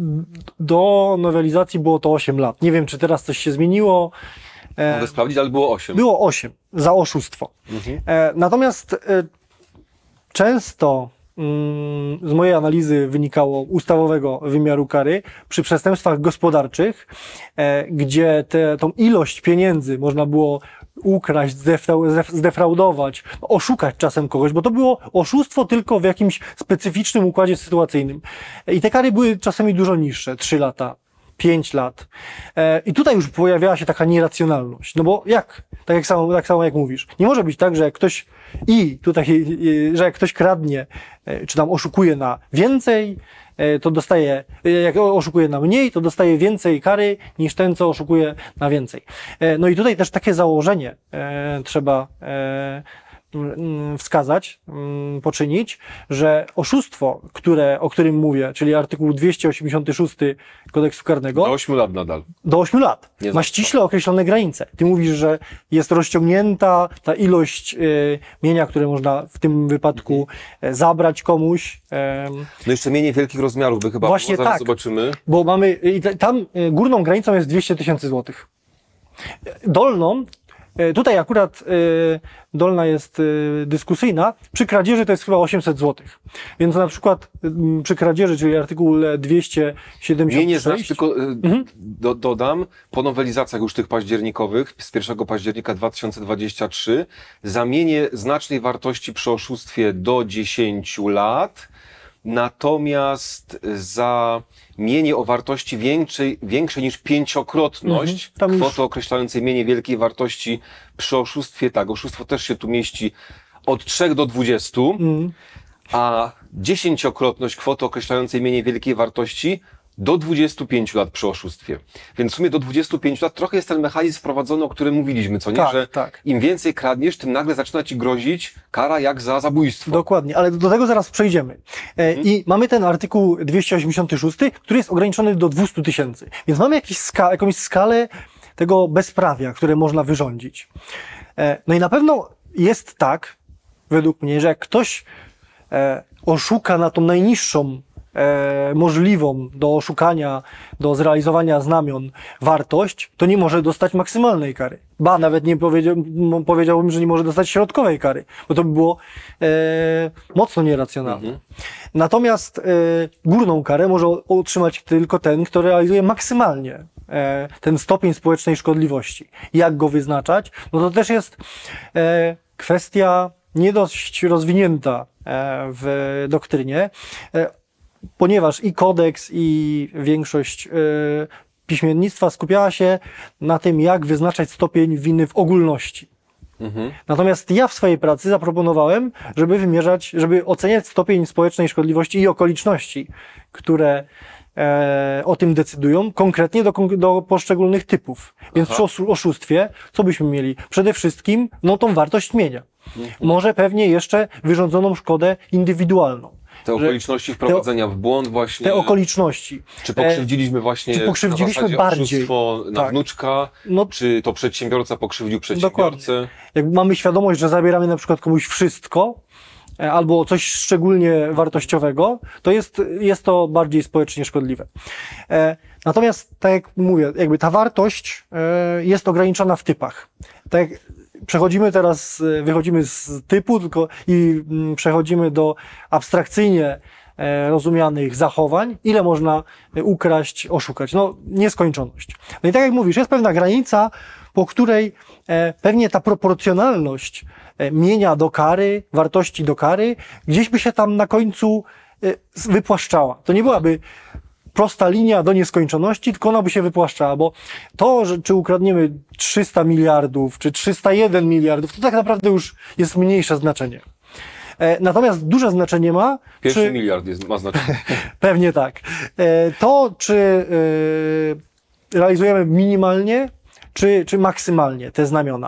do nowelizacji było to 8 lat. Nie wiem, czy teraz coś się zmieniło. Mogę sprawdzić, ale było 8. Było 8 za oszustwo. Natomiast często z mojej analizy wynikało ustawowego wymiaru kary przy przestępstwach gospodarczych, gdzie tą ilość pieniędzy można było ukraść, zdefraudować, oszukać czasem kogoś, bo to było oszustwo tylko w jakimś specyficznym układzie sytuacyjnym. I te kary były czasami dużo niższe, 3 lata. 5 lat. I tutaj już pojawiała się taka nieracjonalność. No bo jak? Tak samo jak mówisz. Nie może być tak, że jak ktoś że jak ktoś kradnie, czy tam oszukuje na więcej, to dostaje, jak oszukuje na mniej, to dostaje więcej kary niż ten, co oszukuje na więcej. No i tutaj też takie założenie trzeba wskazać, poczynić, że oszustwo, o którym mówię, czyli artykuł 286 kodeksu karnego, Do 8 lat nadal. do 8 lat Nie ma za ściśle określone granice. Ty mówisz, że jest rozciągnięta ta ilość mienia, które można w tym wypadku zabrać komuś. No jeszcze mienie wielkich rozmiarów by chyba Właśnie było, zaraz tak. zobaczymy. Bo mamy, tam górną granicą jest 200 tysięcy złotych. Dolną, tutaj akurat dolna jest dyskusyjna, przy kradzieży to jest chyba 800 złotych. Więc na przykład przy kradzieży, czyli artykuł 276... Mienie znaczy, tylko dodam, po nowelizacjach już tych październikowych, z 1 października 2023, za mienie znacznej wartości przy oszustwie do 10 lat, natomiast za mienie o wartości większej niż 5-krotność Tam już- kwoty określającej mienie wielkiej wartości przy oszustwie, tak, oszustwo też się tu mieści od 3 do 20, a 10-krotność kwoty określającej mienie wielkiej wartości do 25 lat przy oszustwie. Więc w sumie do 25 lat trochę jest ten mechanizm wprowadzony, o którym mówiliśmy, co nie? Tak, Że tak. im więcej kradniesz, tym nagle zaczyna ci grozić kara jak za zabójstwo. Dokładnie, ale do tego zaraz przejdziemy. I mamy ten artykuł 286, który jest ograniczony do 200 tysięcy. Więc mamy jakąś skalę tego bezprawia, które można wyrządzić. No i na pewno jest tak, według mnie, że jak ktoś oszuka na tą najniższą możliwą do oszukania, do zrealizowania znamion wartość, to nie może dostać maksymalnej kary. Ba, nawet nie powiedziałbym, że nie może dostać środkowej kary, bo to by było mocno nieracjonalne. Natomiast górną karę może otrzymać tylko ten, kto realizuje maksymalnie ten stopień społecznej szkodliwości. Jak go wyznaczać? No to też jest kwestia nie dość rozwinięta w doktrynie, ponieważ i kodeks, i większość piśmiennictwa skupiała się na tym, jak wyznaczać stopień winy w ogólności. Natomiast ja w swojej pracy zaproponowałem, żeby oceniać stopień społecznej szkodliwości i okoliczności, które o tym decydują, konkretnie do poszczególnych typów. Więc przy oszustwie, co byśmy mieli? Przede wszystkim, no tą wartość mienia. Może pewnie jeszcze wyrządzoną szkodę indywidualną. Te okoliczności wprowadzenia w błąd właśnie. Te okoliczności. Czy pokrzywdziliśmy właśnie czy pokrzywdziliśmy na zasadzie bardziej? oszustwo na Tak. wnuczka, No, czy to przedsiębiorca pokrzywdził przedsiębiorcę? jak mamy świadomość, że zabieramy na przykład komuś wszystko, albo coś szczególnie wartościowego, to jest to bardziej społecznie szkodliwe. Natomiast, tak jak mówię, jakby ta wartość jest ograniczona w typach. Tak jak wychodzimy z typu i przechodzimy do abstrakcyjnie rozumianych zachowań, ile można ukraść, oszukać. No, nieskończoność. No i tak jak mówisz, jest pewna granica, po której pewnie ta proporcjonalność mienia do kary, wartości do kary, gdzieś by się tam na końcu wypłaszczała. To nie byłaby prosta linia do nieskończoności, tylko ona by się wypłaszczała, bo to, że czy ukradniemy 300 miliardów, czy 301 miliardów, to tak naprawdę już jest mniejsze znaczenie. Natomiast duże znaczenie ma... Pierwszy miliard ma znaczenie. Pewnie tak. To, czy realizujemy minimalnie, czy maksymalnie te znamiona.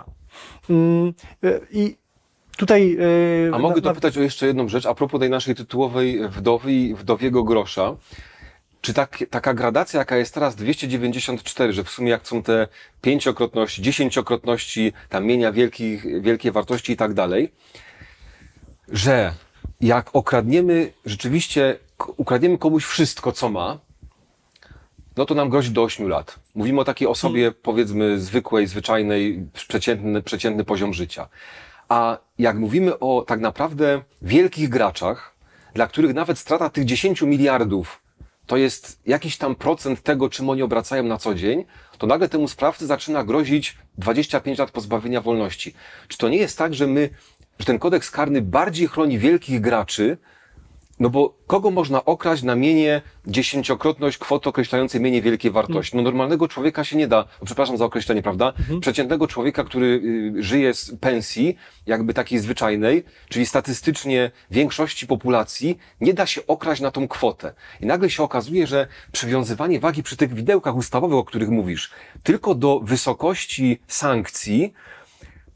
I tutaj... A mogę dopytać o jeszcze jedną rzecz, a propos tej naszej tytułowej wdowy i wdowiego grosza. Czy taka gradacja, jaka jest teraz 294, że w sumie jak są te 5-krotności, 10-krotności, tam mienia wielkiej wartości i tak dalej, że jak ukradniemy komuś wszystko, co ma, no to nam grozi do 8 lat. Mówimy o takiej osobie, powiedzmy, zwykłej, zwyczajnej, przeciętny poziom życia. A jak mówimy o tak naprawdę wielkich graczach, dla których nawet strata tych 10 miliardów to jest jakiś tam procent tego, czym oni obracają na co dzień, to nagle temu sprawcy zaczyna grozić 25 lat pozbawienia wolności. Czy to nie jest tak, że ten kodeks karny bardziej chroni wielkich graczy, no bo kogo można okraść na mienie 10-krotność kwoty określającej mienie wielkiej wartości? No normalnego człowieka się nie da, przepraszam za określenie, prawda? Przeciętnego człowieka, który żyje z pensji, jakby takiej zwyczajnej, czyli statystycznie większości populacji, nie da się okraść na tą kwotę. I nagle się okazuje, że przywiązywanie wagi przy tych widełkach ustawowych, o których mówisz, tylko do wysokości sankcji,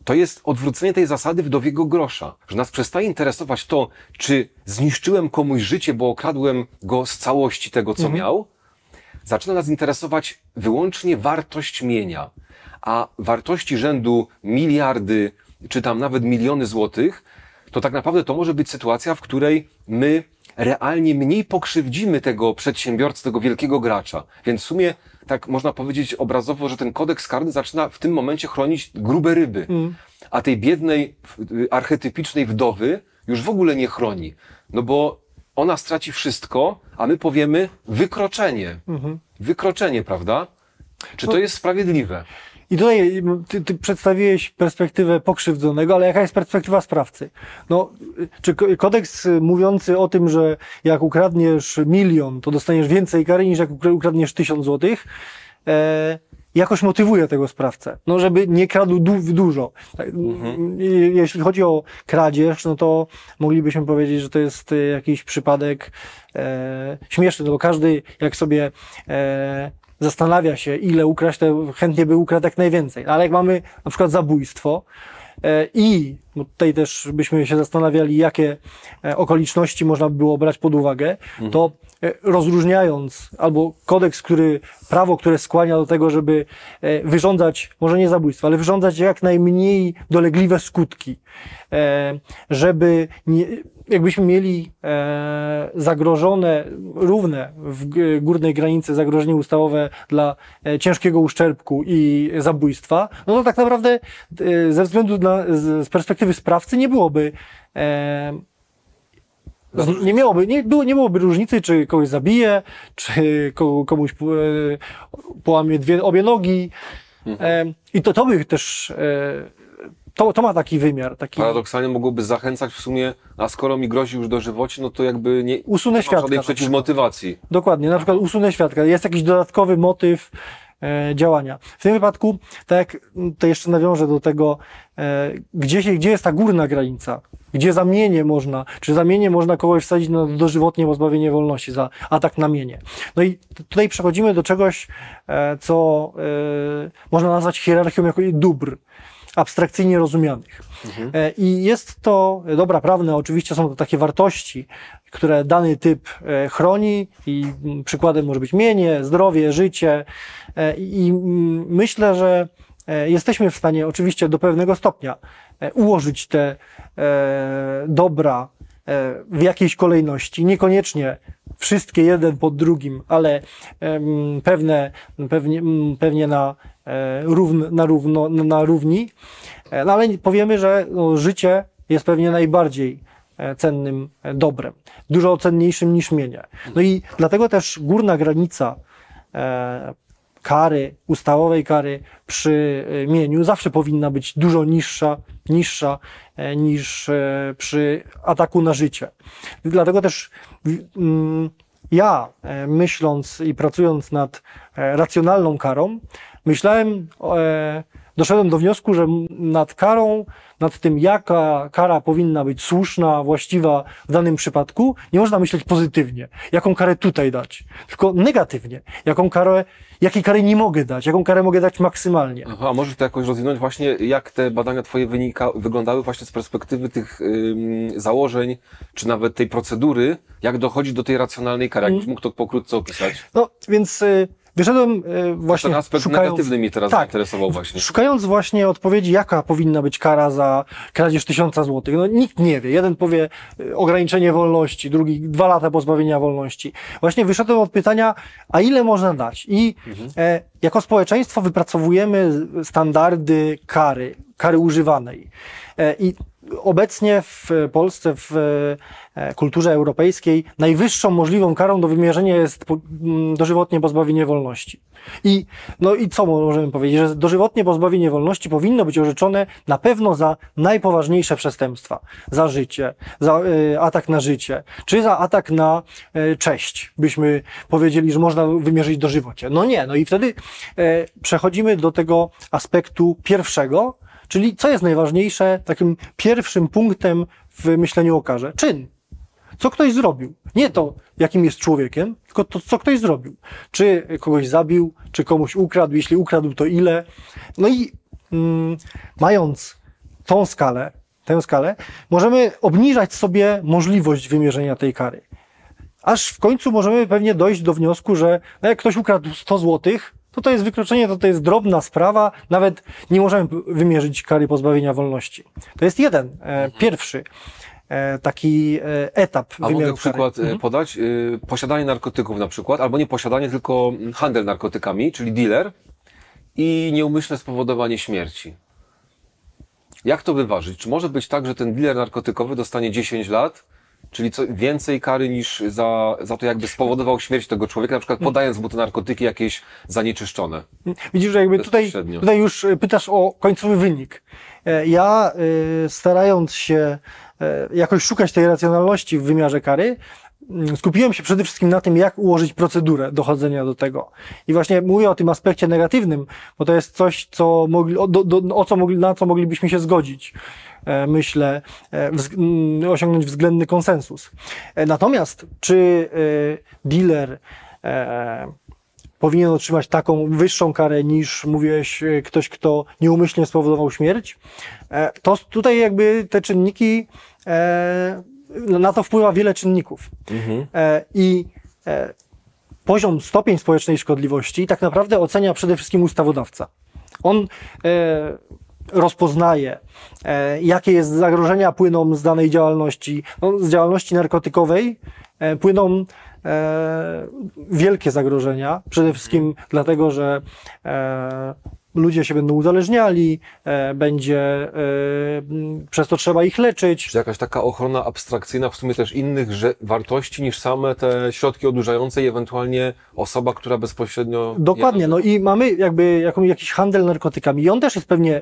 to jest odwrócenie tej zasady wdowiego grosza, że nas przestaje interesować to, czy zniszczyłem komuś życie, bo okradłem go z całości tego, co miał. Zaczyna nas interesować wyłącznie wartość mienia, a wartości rzędu miliardy, czy tam nawet miliony złotych, to tak naprawdę to może być sytuacja, w której my realnie mniej pokrzywdzimy tego przedsiębiorcę, tego wielkiego gracza. Więc w sumie tak można powiedzieć obrazowo, że ten kodeks karny zaczyna w tym momencie chronić grube ryby, a tej biednej, archetypicznej wdowy już w ogóle nie chroni. No bo ona straci wszystko, a my powiemy wykroczenie. Wykroczenie, prawda? Czy to jest sprawiedliwe? I tutaj ty przedstawiłeś perspektywę pokrzywdzonego, ale jaka jest perspektywa sprawcy? No, czy kodeks mówiący o tym, że jak ukradniesz 1 000 000, to dostaniesz więcej kary niż jak ukradniesz 1000 złotych, jakoś motywuje tego sprawcę, no żeby nie kradł dużo. Jeśli chodzi o kradzież, no to moglibyśmy powiedzieć, że to jest jakiś przypadek śmieszny, no bo każdy jak sobie zastanawia się, ile ukraść, to chętnie by ukradł jak najwięcej. Ale jak mamy na przykład zabójstwo bo tutaj też byśmy się zastanawiali, jakie okoliczności można by było brać pod uwagę, to rozróżniając albo kodeks, prawo, które skłania do tego, żeby wyrządzać, może nie zabójstwo, ale wyrządzać jak najmniej dolegliwe skutki, żeby jakbyśmy mieli zagrożone, równe w górnej granicy zagrożenie ustawowe dla ciężkiego uszczerbku i zabójstwa, no to tak naprawdę ze względu z perspektywy sprawcy nie byłoby nie byłoby różnicy, czy kogoś zabije, czy komuś połamie obie nogi. I to by też to ma taki wymiar. Paradoksalnie mogłoby zachęcać w sumie, a skoro mi grozi już dożywocie, no to jakby nie usunę ma świadka. żadnej przeciwmotywacji. Dokładnie, na przykład usunę świadka. Jest jakiś dodatkowy motyw działania. W tym wypadku, tak jak to jeszcze nawiążę do tego, gdzie jest ta górna granica, gdzie za mienie można, czy za mienie można kogoś wsadzić na dożywotnie pozbawienie wolności za atak na mienie. No i tutaj przechodzimy do czegoś, co można nazwać hierarchią jako dóbr, abstrakcyjnie rozumianych. I jest to dobra prawne, oczywiście są to takie wartości, które dany typ chroni i przykładem może być mienie, zdrowie, życie i myślę, że jesteśmy w stanie oczywiście do pewnego stopnia ułożyć te dobra w jakiejś kolejności, niekoniecznie wszystkie jeden po drugim, ale pewnie na równi, no ale powiemy, że życie jest pewnie najbardziej cennym dobrem, dużo cenniejszym niż mienie. No i dlatego też górna granica kary, ustawowej kary przy mieniu zawsze powinna być dużo niższa niż przy ataku na życie. Dlatego też ja, myśląc i pracując nad racjonalną karą, doszedłem do wniosku, że nad tym, jaka kara powinna być słuszna, właściwa w danym przypadku, nie można myśleć pozytywnie. Jaką karę tutaj dać? Tylko negatywnie. Jakiej kary nie mogę dać? Jaką karę mogę dać maksymalnie? Aha, a możesz to jakoś rozwinąć właśnie, jak te badania twoje wyglądały właśnie z perspektywy tych założeń, czy nawet tej procedury, jak dochodzi do tej racjonalnej kary? Jakbyś mógł to pokrótce opisać? No, więc wyszedłem właśnie ten aspekt negatywny mnie teraz zainteresował właśnie. Szukając właśnie odpowiedzi, jaka powinna być kara za kradzież 1000 złotych. No nikt nie wie. Jeden powie ograniczenie wolności, drugi 2 lata pozbawienia wolności. Właśnie wyszedłem od pytania, a ile można dać? I jako społeczeństwo wypracowujemy standardy kary używanej. I obecnie w Polsce, w kulturze europejskiej, najwyższą możliwą karą do wymierzenia jest dożywotnie pozbawienie wolności. I co możemy powiedzieć? Że dożywotnie pozbawienie wolności powinno być orzeczone na pewno za najpoważniejsze przestępstwa. Za życie, za atak na życie, czy za atak na cześć. Byśmy powiedzieli, że można wymierzyć dożywocie. No nie, no i wtedy przechodzimy do tego aspektu pierwszego, czyli co jest najważniejsze, takim pierwszym punktem w myśleniu o karze? Czyn. Co ktoś zrobił. Nie to, jakim jest człowiekiem, tylko to, co ktoś zrobił. Czy kogoś zabił, czy komuś ukradł, jeśli ukradł, to ile. No i mając tę skalę, możemy obniżać sobie możliwość wymierzenia tej kary. Aż w końcu możemy pewnie dojść do wniosku, że no jak ktoś ukradł 100 złotych, to jest wykroczenie, to jest drobna sprawa, nawet nie możemy wymierzyć kary pozbawienia wolności. To jest jeden, pierwszy taki etap A wymiaru mogę kary. przykład podać? Posiadanie narkotyków na przykład, albo nie posiadanie, tylko handel narkotykami, czyli dealer i nieumyślne spowodowanie śmierci. Jak to wyważyć? Czy może być tak, że ten dealer narkotykowy dostanie 10 lat, czyli więcej kary niż za to, jakby spowodował śmierć tego człowieka, na przykład podając mu te narkotyki jakieś zanieczyszczone? Widzisz, że jakby tutaj już pytasz o końcowy wynik. Ja starając się jakoś szukać tej racjonalności w wymiarze kary, skupiłem się przede wszystkim na tym, jak ułożyć procedurę dochodzenia do tego. I właśnie mówię o tym aspekcie negatywnym, bo to jest coś, co na co moglibyśmy się zgodzić. Myślę, osiągnąć względny konsensus. Natomiast czy dealer powinien otrzymać taką wyższą karę niż, mówiłeś, ktoś, kto nieumyślnie spowodował śmierć? To tutaj jakby te czynniki, na to wpływa wiele czynników. I stopień społecznej szkodliwości tak naprawdę ocenia przede wszystkim ustawodawca. On rozpoznaje, jakie zagrożenia płyną z danej działalności. No, z działalności narkotykowej płyną wielkie zagrożenia, przede wszystkim dlatego, że ludzie się będą uzależniali, przez to trzeba ich leczyć. Czy jakaś taka ochrona abstrakcyjna w sumie też innych wartości niż same te środki odurzające i ewentualnie osoba, która bezpośrednio... Dokładnie, no i mamy jakby jakiś handel narkotykami i on też jest pewnie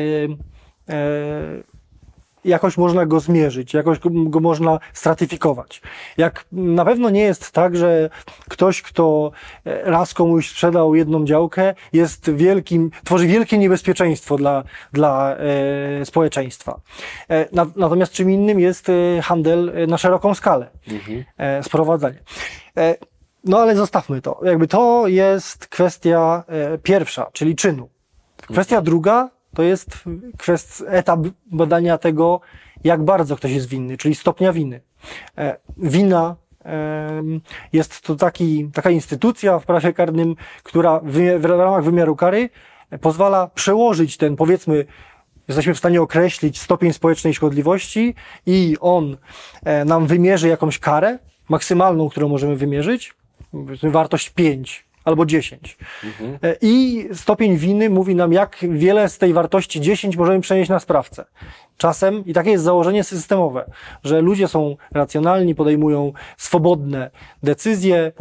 jakoś można go zmierzyć, jakoś go można stratyfikować. Jak na pewno nie jest tak, że ktoś, kto raz komuś sprzedał jedną działkę, tworzy wielkie niebezpieczeństwo dla społeczeństwa. Natomiast czym innym jest handel na szeroką skalę, sprowadzanie. No ale zostawmy to. Jakby to jest kwestia pierwsza, czyli czynu. Kwestia druga to jest etap badania tego, jak bardzo ktoś jest winny, czyli stopnia winy. Wina jest to taka instytucja w prawie karnym, która w ramach wymiaru kary pozwala przełożyć powiedzmy, jesteśmy w stanie określić stopień społecznej szkodliwości i on nam wymierzy jakąś karę maksymalną, którą możemy wymierzyć, wartość 5 albo 10. I stopień winy mówi nam, jak wiele z tej wartości 10 możemy przenieść na sprawcę. Czasem, i takie jest założenie systemowe, że ludzie są racjonalni, podejmują swobodne decyzje,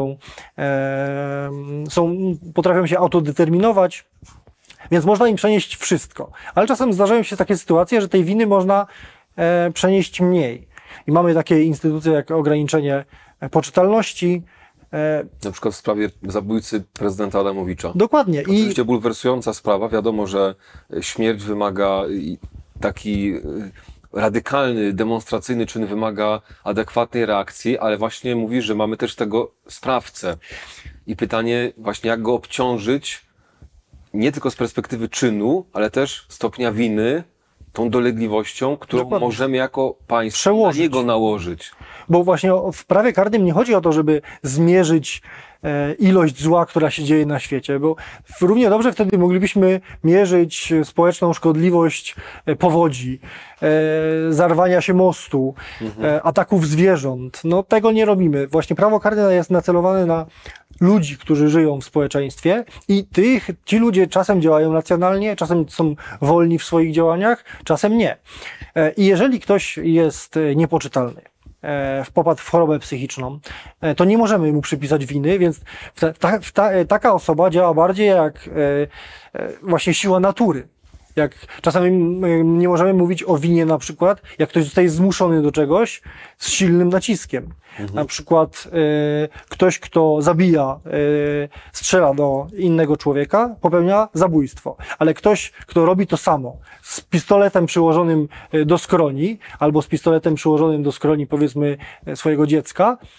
potrafią się autodeterminować, więc można im przenieść wszystko. Ale czasem zdarzają się takie sytuacje, że tej winy można przenieść mniej. I mamy takie instytucje jak ograniczenie poczytalności, na przykład w sprawie zabójcy prezydenta Adamowicza. Dokładnie. Oczywiście bulwersująca sprawa. Wiadomo, że śmierć wymaga taki radykalny, demonstracyjny czyn wymaga adekwatnej reakcji, ale właśnie mówisz, że mamy też tego sprawcę. I pytanie właśnie, jak go obciążyć nie tylko z perspektywy czynu, ale też stopnia winy, tą dolegliwością, którą Dokładnie. możemy jako państwo Przełożyć. na niego nałożyć. Bo właśnie w prawie karnym nie chodzi o to, żeby zmierzyć ilość zła, która się dzieje na świecie, bo równie dobrze wtedy moglibyśmy mierzyć społeczną szkodliwość powodzi, zarwania się mostu, ataków zwierząt. No tego nie robimy. Właśnie prawo karne jest nacelowane na ludzi, którzy żyją w społeczeństwie i ci ludzie czasem działają racjonalnie, czasem są wolni w swoich działaniach, czasem nie. I jeżeli ktoś jest niepoczytalny, popadł w chorobę psychiczną, to nie możemy mu przypisać winy, więc taka osoba działa bardziej jak właśnie siła natury. Jak czasami nie możemy mówić o winie na przykład, jak ktoś zostaje zmuszony do czegoś z silnym naciskiem. Na przykład ktoś, kto zabija, strzela do innego człowieka, popełnia zabójstwo. Ale ktoś, kto robi to samo, z pistoletem przyłożonym do skroni, albo z pistoletem przyłożonym do skroni, powiedzmy, swojego dziecka,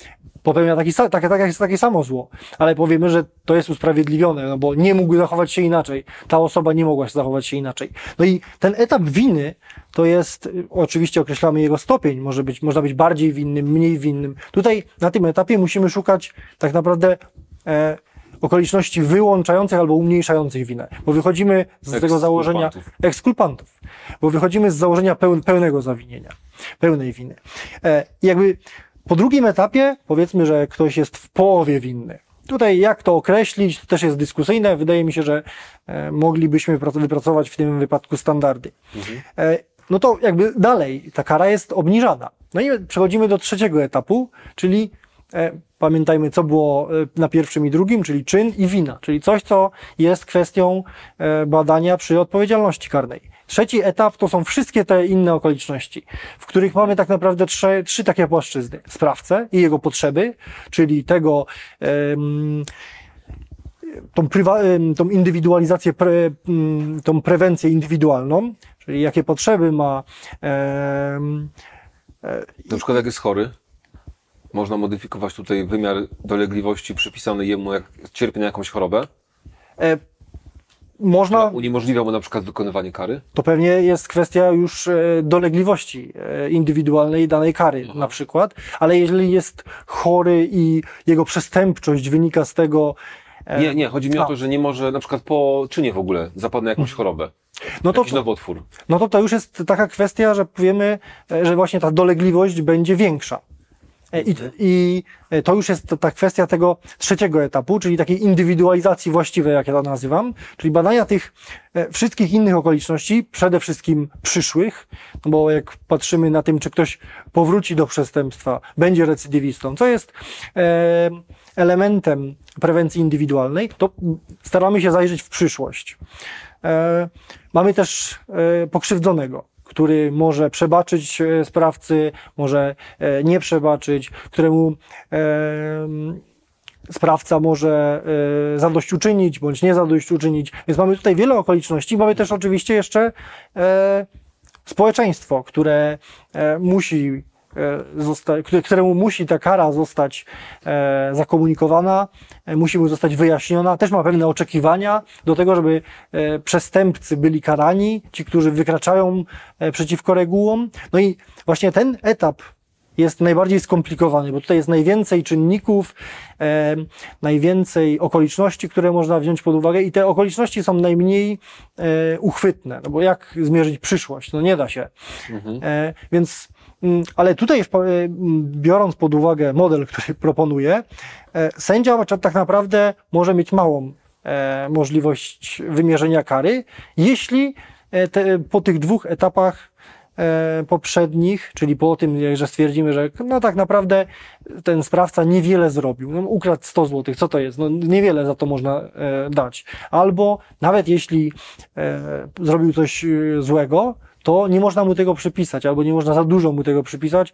popełnia takie samo zło, ale powiemy, że to jest usprawiedliwione, no bo nie mógł zachować się inaczej. Ta osoba nie mogła zachować się inaczej. No i ten etap winy to jest, oczywiście określamy jego stopień, można być bardziej winnym, mniej winnym. Tutaj na tym etapie musimy szukać tak naprawdę okoliczności wyłączających albo umniejszających winę, bo wychodzimy z tego założenia ekskulpantów, bo wychodzimy z założenia pełnego zawinienia, pełnej winy. Jakby po drugim etapie powiedzmy, że ktoś jest w połowie winny. Tutaj jak to określić, to też jest dyskusyjne. Wydaje mi się, że moglibyśmy wypracować w tym wypadku standardy. No to jakby dalej ta kara jest obniżana. No i przechodzimy do trzeciego etapu, czyli pamiętajmy, co było na pierwszym i drugim, czyli czyn i wina, czyli coś, co jest kwestią badania przy odpowiedzialności karnej. Trzeci etap to są wszystkie te inne okoliczności, w których mamy tak naprawdę trzy takie płaszczyzny. Sprawcę i jego potrzeby, czyli tego, tą indywidualizację, tą prewencję indywidualną, czyli jakie potrzeby ma. Na przykład jak jest chory, można modyfikować tutaj wymiar dolegliwości przypisany jemu, jak cierpi na jakąś chorobę? Można. Uniemożliwia mu na przykład wykonywanie kary? To pewnie jest kwestia już dolegliwości indywidualnej danej kary na przykład, ale jeżeli jest chory i jego przestępczość wynika z tego... Nie, chodzi mi o to, że nie może na przykład po czynie w ogóle zapadł na jakąś chorobę. Jakiś nowotwór. No to już jest taka kwestia, że powiemy, że właśnie ta dolegliwość będzie większa. I to już jest ta kwestia tego trzeciego etapu, czyli takiej indywidualizacji właściwej, jak ja to nazywam, czyli badania tych wszystkich innych okoliczności, przede wszystkim przyszłych, bo jak patrzymy na tym, czy ktoś powróci do przestępstwa, będzie recydywistą, co jest elementem prewencji indywidualnej, to staramy się zajrzeć w przyszłość. Mamy też pokrzywdzonego, który może przebaczyć sprawcy, może nie przebaczyć, któremu sprawca może zadośćuczynić, bądź nie zadośćuczynić. Więc mamy tutaj wiele okoliczności. Mamy też oczywiście jeszcze społeczeństwo, które musi któremu musi ta kara zostać zakomunikowana, musi mu zostać wyjaśniona, też ma pewne oczekiwania do tego, żeby przestępcy byli karani, ci, którzy wykraczają przeciwko regułom. No i właśnie ten etap jest najbardziej skomplikowany, bo tutaj jest najwięcej czynników, najwięcej okoliczności, które można wziąć pod uwagę i te okoliczności są najmniej uchwytne, no bo jak zmierzyć przyszłość? No nie da się. Więc ale tutaj, biorąc pod uwagę model, który proponuję, sędzia tak naprawdę może mieć małą możliwość wymierzenia kary, jeśli po tych dwóch etapach poprzednich, czyli po tym, że stwierdzimy, że no tak naprawdę ten sprawca niewiele zrobił, no, ukradł 100 zł, co to jest? No niewiele za to można dać. Albo nawet jeśli zrobił coś złego, to nie można mu tego przypisać, albo nie można za dużo mu tego przypisać.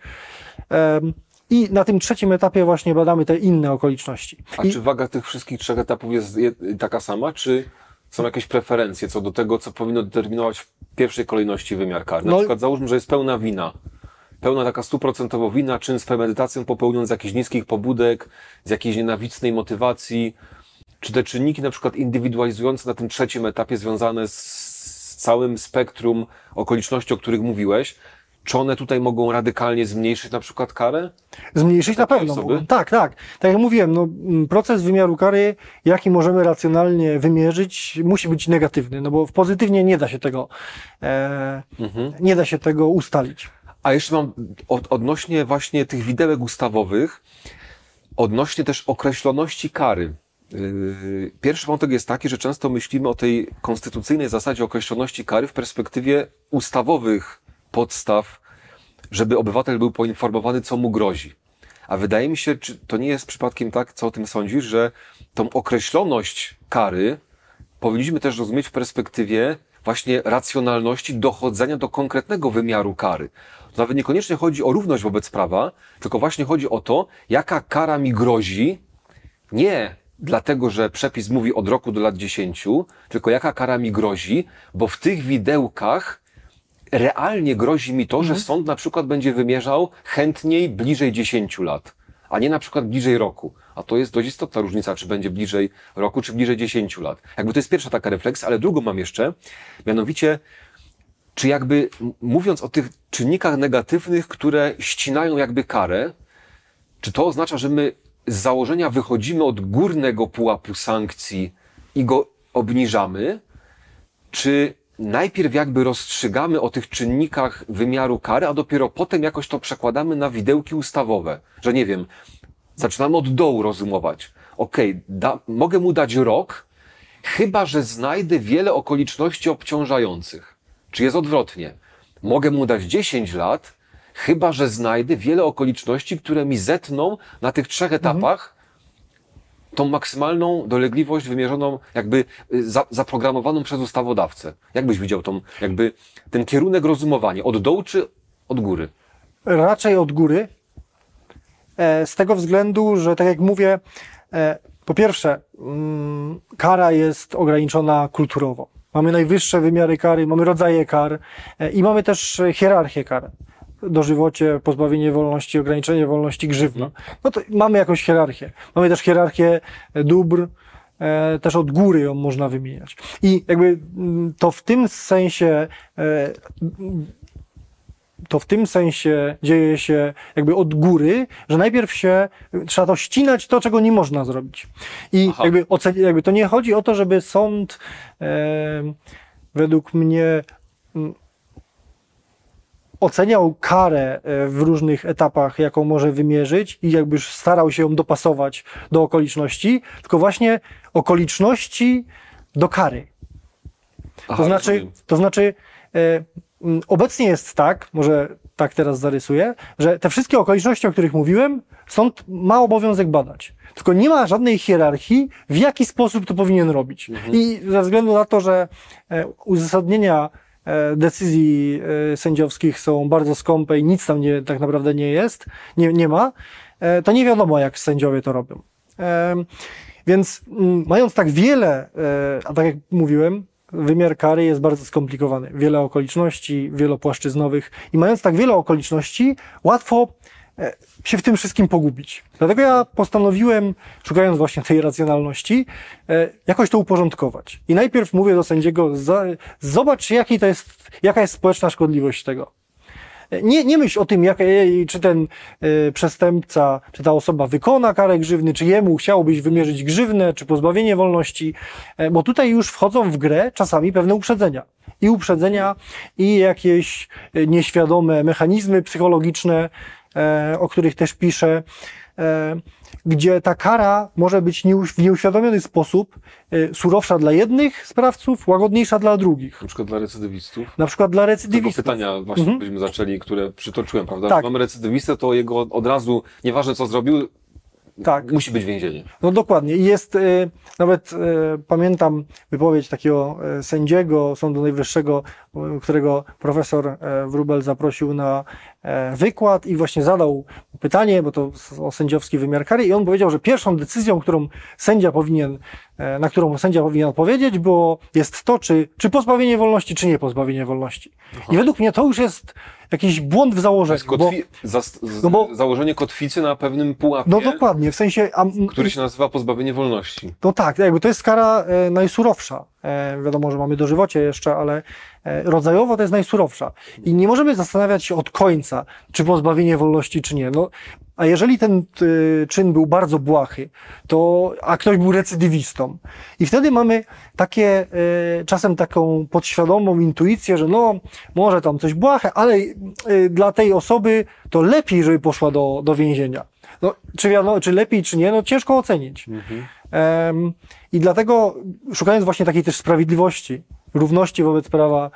I na tym trzecim etapie właśnie badamy te inne okoliczności. A czy waga tych wszystkich trzech etapów jest taka sama, czy są jakieś preferencje co do tego, co powinno determinować w pierwszej kolejności wymiar kary? Na przykład załóżmy, że jest pełna wina. Pełna taka 100% wina, czyn z premedytacją popełniony z jakichś niskich pobudek, z jakiejś nienawistnej motywacji. Czy te czynniki na przykład indywidualizujące na tym trzecim etapie związane z całym spektrum okoliczności, o których mówiłeś, czy one tutaj mogą radykalnie zmniejszyć na przykład karę? Zmniejszyć na pewno. Tak. Tak jak mówiłem, no, proces wymiaru kary, jaki możemy racjonalnie wymierzyć, musi być negatywny, no bo pozytywnie nie da się tego, nie da się tego ustalić. A jeszcze mam odnośnie właśnie tych widełek ustawowych, odnośnie też określoności kary. Pierwszy wątek jest taki, że często myślimy o tej konstytucyjnej zasadzie określoności kary w perspektywie ustawowych podstaw, żeby obywatel był poinformowany, co mu grozi. A wydaje mi się, czy to nie jest przypadkiem tak, co o tym sądzisz, że tą określoność kary powinniśmy też rozumieć w perspektywie właśnie racjonalności dochodzenia do konkretnego wymiaru kary. To nawet niekoniecznie chodzi o równość wobec prawa, tylko właśnie chodzi o to, jaka kara mi grozi, nie dlatego, że przepis mówi od roku do lat 10, tylko jaka kara mi grozi, bo w tych widełkach realnie grozi mi to, że sąd na przykład będzie wymierzał chętniej bliżej 10 lat, a nie na przykład bliżej roku. A to jest dość istotna różnica, czy będzie bliżej roku, czy bliżej 10 lat. Jakby to jest pierwsza taka refleksja, ale drugą mam jeszcze, mianowicie, czy jakby mówiąc o tych czynnikach negatywnych, które ścinają jakby karę, czy to oznacza, że my z założenia wychodzimy od górnego pułapu sankcji i go obniżamy, czy najpierw jakby rozstrzygamy o tych czynnikach wymiaru kary, a dopiero potem jakoś to przekładamy na widełki ustawowe, że nie wiem, zaczynamy od dołu rozumować. Okej, mogę mu dać rok, chyba że znajdę wiele okoliczności obciążających. Czy jest odwrotnie? Mogę mu dać 10 lat, chyba że znajdę wiele okoliczności, które mi zetną na tych 3 etapach tą maksymalną dolegliwość wymierzoną, jakby zaprogramowaną przez ustawodawcę. Jak byś widział jakby ten kierunek rozumowania? Od dołu czy od góry? Raczej od góry. Z tego względu, że tak jak mówię, po pierwsze, kara jest ograniczona kulturowo. Mamy najwyższe wymiary kary, mamy rodzaje kar i mamy też hierarchię kar. Dożywocie, pozbawienie wolności, ograniczenie wolności, grzywna. No to mamy jakąś hierarchię. Mamy też hierarchię dóbr, też od góry ją można wymieniać. I jakby to w tym sensie dzieje się jakby od góry, że najpierw trzeba to ścinać to, czego nie można zrobić. I jakby to nie chodzi o to, żeby sąd według mnie oceniał karę w różnych etapach, jaką może wymierzyć i jakby starał się ją dopasować do okoliczności, tylko właśnie okoliczności do kary. To znaczy obecnie jest tak, może tak teraz zarysuję, że te wszystkie okoliczności, o których mówiłem, sąd ma obowiązek badać. Tylko nie ma żadnej hierarchii, w jaki sposób to powinien robić. I ze względu na to, że uzasadnienia decyzji sędziowskich są bardzo skąpe i nic tam tak naprawdę nie ma, to nie wiadomo, jak sędziowie to robią. Więc mając tak wiele, a tak jak mówiłem, wymiar kary jest bardzo skomplikowany. Wiele okoliczności, wielopłaszczyznowych i mając tak wiele okoliczności, łatwo się w tym wszystkim pogubić. Dlatego ja postanowiłem, szukając właśnie tej racjonalności, jakoś to uporządkować. I najpierw mówię do sędziego, zobacz jaka jest społeczna szkodliwość tego. Nie myśl o tym, czy ten przestępca, czy ta osoba wykona karę grzywny, czy jemu chciałobyś wymierzyć grzywnę, czy pozbawienie wolności, bo tutaj już wchodzą w grę czasami pewne uprzedzenia. I jakieś nieświadome mechanizmy psychologiczne, o których też piszę, gdzie ta kara może być w nieuświadomiony sposób surowsza dla jednych sprawców, łagodniejsza dla drugich. Na przykład dla recydywistów? Na przykład dla recydywistów. Tego pytania właśnie byśmy zaczęli, które przytoczyłem, prawda? Tak. Jak mamy recydywistę, to jego od razu, nieważne co zrobił, tak, musi być więzienie. No dokładnie. I jest, nawet pamiętam wypowiedź takiego sędziego Sądu Najwyższego, którego profesor Wróbel zaprosił na wykład i właśnie zadał pytanie, bo to o sędziowski wymiar kary i on powiedział, że pierwszą decyzją, na którą sędzia powinien odpowiedzieć, jest to, czy pozbawienie wolności, czy nie pozbawienie wolności. Aha. I według mnie to już jest jakiś błąd w założeniu. Założenie kotwicy na pewnym pułapie. No dokładnie, w sensie... który się nazywa pozbawienie wolności. No tak, jakby to jest kara najsurowsza. Wiadomo, że mamy dożywocie jeszcze, ale rodzajowo to jest najsurowsza. I nie możemy zastanawiać się od końca, czy pozbawienie wolności, czy nie. No, a jeżeli ten czyn był bardzo błahy, a ktoś był recydywistą i wtedy mamy czasem taką podświadomą intuicję, że może tam coś błahe, ale dla tej osoby to lepiej, żeby poszła do więzienia. No, czy lepiej, czy nie, ciężko ocenić. I dlatego, szukając właśnie takiej też sprawiedliwości, równości wobec prawa,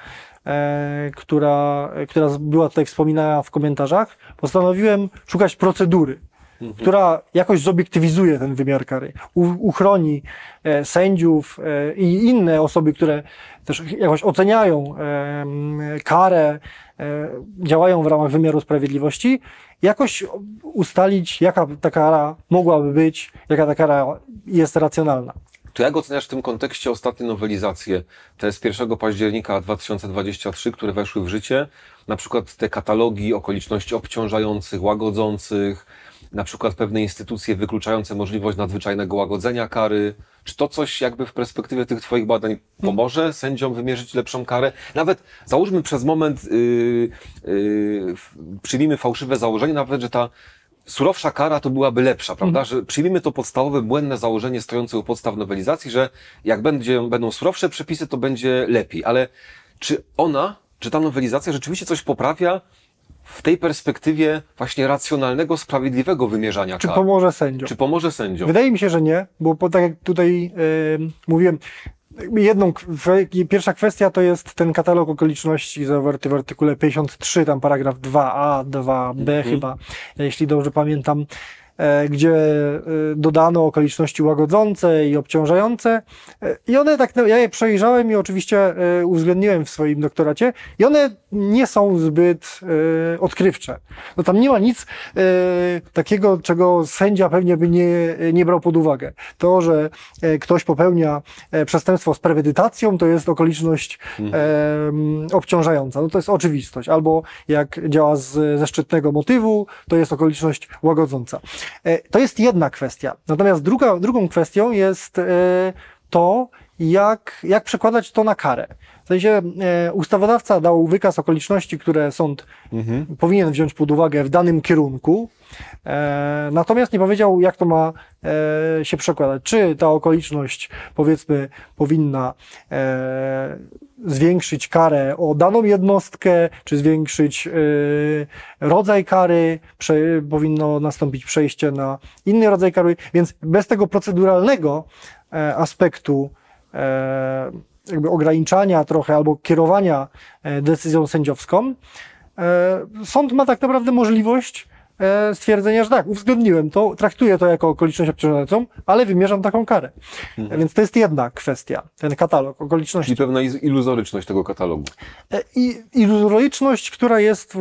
która była tutaj wspominana w komentarzach, postanowiłem szukać procedury, która jakoś zobiektywizuje ten wymiar kary, uchroni sędziów i inne osoby, które też jakoś oceniają karę, działają w ramach wymiaru sprawiedliwości, jakoś ustalić, jaka ta kara mogłaby być, jaka ta kara jest racjonalna. To jak oceniasz w tym kontekście ostatnie nowelizacje, te z 1 października 2023, które weszły w życie, na przykład te katalogi okoliczności obciążających, łagodzących, na przykład pewne instytucje wykluczające możliwość nadzwyczajnego łagodzenia kary? Czy to coś jakby w perspektywie tych twoich badań pomoże sędziom wymierzyć lepszą karę? Nawet załóżmy przez moment, przyjmijmy fałszywe założenie, nawet, że ta surowsza kara to byłaby lepsza, prawda? Że przyjmijmy to podstawowe, błędne założenie stojące u podstaw nowelizacji, że jak będą surowsze przepisy, to będzie lepiej. Ale czy ta nowelizacja rzeczywiście coś poprawia w tej perspektywie właśnie racjonalnego, sprawiedliwego wymierzania Czy kar? pomoże sędziom? Czy pomoże sędziom? Wydaje mi się, że nie, bo tak jak tutaj mówiłem, pierwsza kwestia to jest ten katalog okoliczności zawarty w artykule 53, tam paragraf 2a, 2b chyba, jeśli dobrze pamiętam, gdzie dodano okoliczności łagodzące i obciążające i one tak, ja je przejrzałem i oczywiście uwzględniłem w swoim doktoracie i one nie są zbyt odkrywcze. No tam nie ma nic takiego, czego sędzia pewnie by nie brał pod uwagę. To, że ktoś popełnia przestępstwo z premedytacją, to jest okoliczność obciążająca. No to jest oczywistość. Albo jak działa ze szczytnego motywu, to jest okoliczność łagodząca. To jest jedna kwestia. Natomiast drugą kwestią jest to, jak przekładać to na karę. W sensie ustawodawca dał wykaz okoliczności, które sąd powinien wziąć pod uwagę w danym kierunku, natomiast nie powiedział, jak to ma się przekładać. Czy ta okoliczność, powiedzmy, powinna zwiększyć karę o daną jednostkę, czy zwiększyć rodzaj kary, powinno nastąpić przejście na inny rodzaj kary, więc bez tego proceduralnego aspektu jakby ograniczania trochę albo kierowania decyzją sędziowską, sąd ma tak naprawdę możliwość stwierdzenia, że tak, uwzględniłem to, traktuję to jako okoliczność obciążającą, ale wymierzam taką karę. Więc to jest jedna kwestia, ten katalog okoliczności. I pewna iluzoryczność tego katalogu. I iluzoryczność, która jest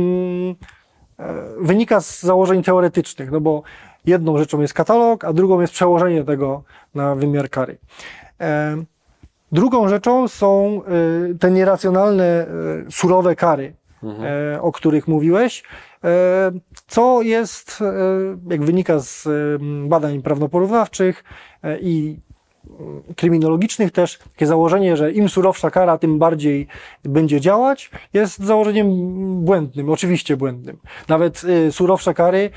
wynika z założeń teoretycznych, no bo jedną rzeczą jest katalog, a drugą jest przełożenie tego na wymiar kary. Drugą rzeczą są te nieracjonalne, surowe kary, o których mówiłeś, co jest, jak wynika z badań prawnoporównawczych i kryminologicznych też, takie założenie, że im surowsza kara, tym bardziej będzie działać, jest założeniem błędnym, oczywiście błędnym. Nawet surowsze kary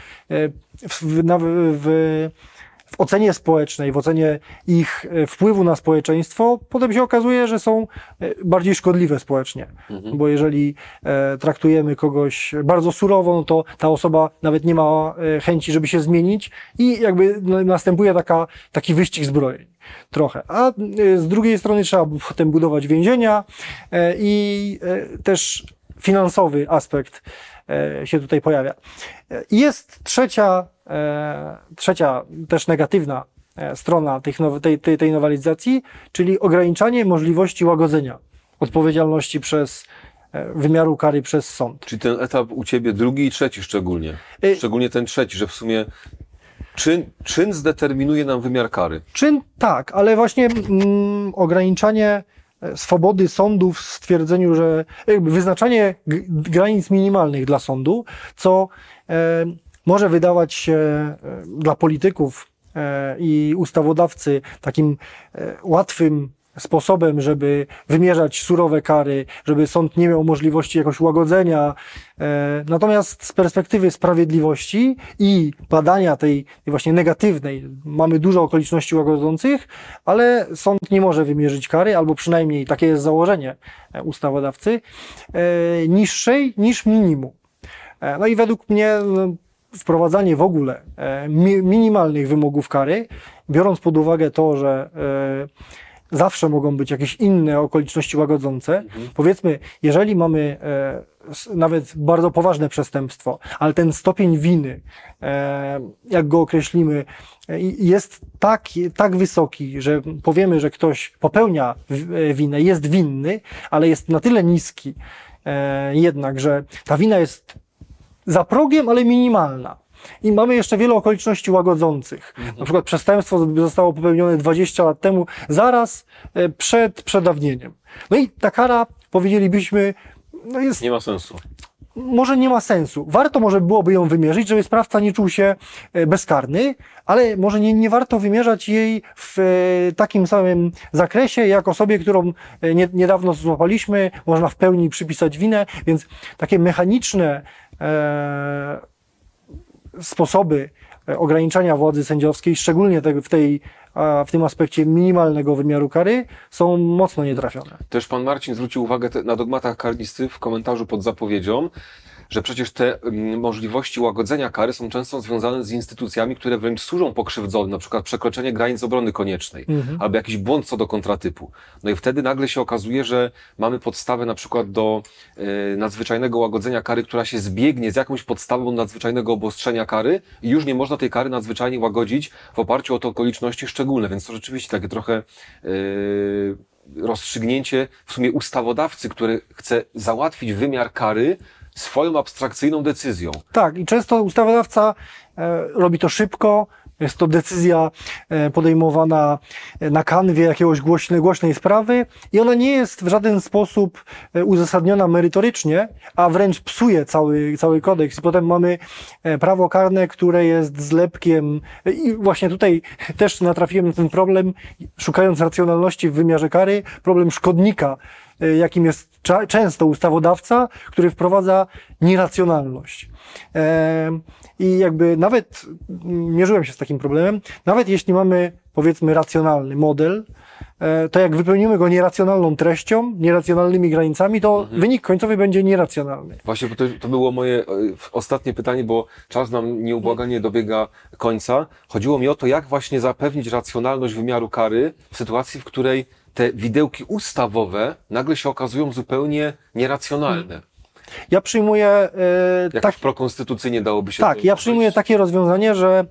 w ocenie społecznej, w ocenie ich wpływu na społeczeństwo, potem się okazuje, że są bardziej szkodliwe społecznie. Bo jeżeli traktujemy kogoś bardzo surowo, no to ta osoba nawet nie ma chęci, żeby się zmienić i jakby następuje taki wyścig zbrojeń. Trochę. A z drugiej strony trzeba potem budować więzienia i też finansowy aspekt się tutaj pojawia. Jest trzecia też negatywna strona tej nowelizacji, czyli ograniczanie możliwości łagodzenia odpowiedzialności wymiaru kary przez sąd. Czyli ten etap u ciebie drugi i trzeci szczególnie. Szczególnie ten trzeci, że w sumie czyn zdeterminuje nam wymiar kary. Czyn tak, ale właśnie ograniczanie swobody sądu w stwierdzeniu, że jakby wyznaczanie granic minimalnych dla sądu, co może wydawać się dla polityków i ustawodawcy takim łatwym sposobem, żeby wymierzać surowe kary, żeby sąd nie miał możliwości jakoś łagodzenia. Natomiast z perspektywy sprawiedliwości i badania tej właśnie negatywnej, mamy dużo okoliczności łagodzących, ale sąd nie może wymierzyć kary, albo przynajmniej takie jest założenie ustawodawcy, niższej niż minimum. No i według mnie wprowadzanie w ogóle minimalnych wymogów kary, biorąc pod uwagę to, że zawsze mogą być jakieś inne okoliczności łagodzące. Powiedzmy, jeżeli mamy nawet bardzo poważne przestępstwo, ale ten stopień winy, jak go określimy, jest tak wysoki, że powiemy, że ktoś popełnia winę, jest winny, ale jest na tyle niski jednak, że ta wina jest za progiem, ale minimalna. I mamy jeszcze wiele okoliczności łagodzących. Na przykład przestępstwo zostało popełnione 20 lat temu, zaraz przed przedawnieniem. No i ta kara, powiedzielibyśmy, no jest... Nie ma sensu. może nie ma sensu. Warto może byłoby ją wymierzyć, żeby sprawca nie czuł się bezkarny, ale może nie warto wymierzać jej w takim samym zakresie, jak osobie, którą niedawno złapaliśmy, można w pełni przypisać winę, więc takie mechaniczne sposoby ograniczania władzy sędziowskiej, szczególnie w tym aspekcie minimalnego wymiaru kary, są mocno nietrafione. Też pan Marcin zwrócił uwagę na dogmatach karnisty w komentarzu pod zapowiedzią, że przecież te możliwości łagodzenia kary są często związane z instytucjami, które wręcz służą pokrzywdzonym, na przykład przekroczenie granic obrony koniecznej, albo jakiś błąd co do kontratypu. No i wtedy nagle się okazuje, że mamy podstawę na przykład do nadzwyczajnego łagodzenia kary, która się zbiegnie z jakąś podstawą nadzwyczajnego obostrzenia kary i już nie można tej kary nadzwyczajnie łagodzić w oparciu o te okoliczności szczególne, więc to rzeczywiście takie trochę rozstrzygnięcie w sumie ustawodawcy, który chce załatwić wymiar kary swoją abstrakcyjną decyzją. Tak, i często ustawodawca robi to szybko, jest to decyzja podejmowana na kanwie jakiegoś głośnej sprawy i ona nie jest w żaden sposób uzasadniona merytorycznie, a wręcz psuje cały kodeks. I potem mamy prawo karne, które jest zlepkiem i właśnie tutaj też natrafiłem na ten problem, szukając racjonalności w wymiarze kary, problem szkodnika, jakim jest często ustawodawca, który wprowadza nieracjonalność. I jakby nawet mierzyłem się z takim problemem, nawet jeśli mamy, powiedzmy, racjonalny model, to jak wypełnimy go nieracjonalną treścią, nieracjonalnymi granicami, to wynik końcowy będzie nieracjonalny. Właśnie to było moje ostatnie pytanie, bo czas nam nieubłaganie dobiega końca. Chodziło mi o to, jak właśnie zapewnić racjonalność wymiaru kary w sytuacji, w której te widełki ustawowe nagle się okazują zupełnie nieracjonalne. Ja przyjmuję... Jakoś prokonstytucyjnie dałoby się tak, to ja przyjmuję takie rozwiązanie, że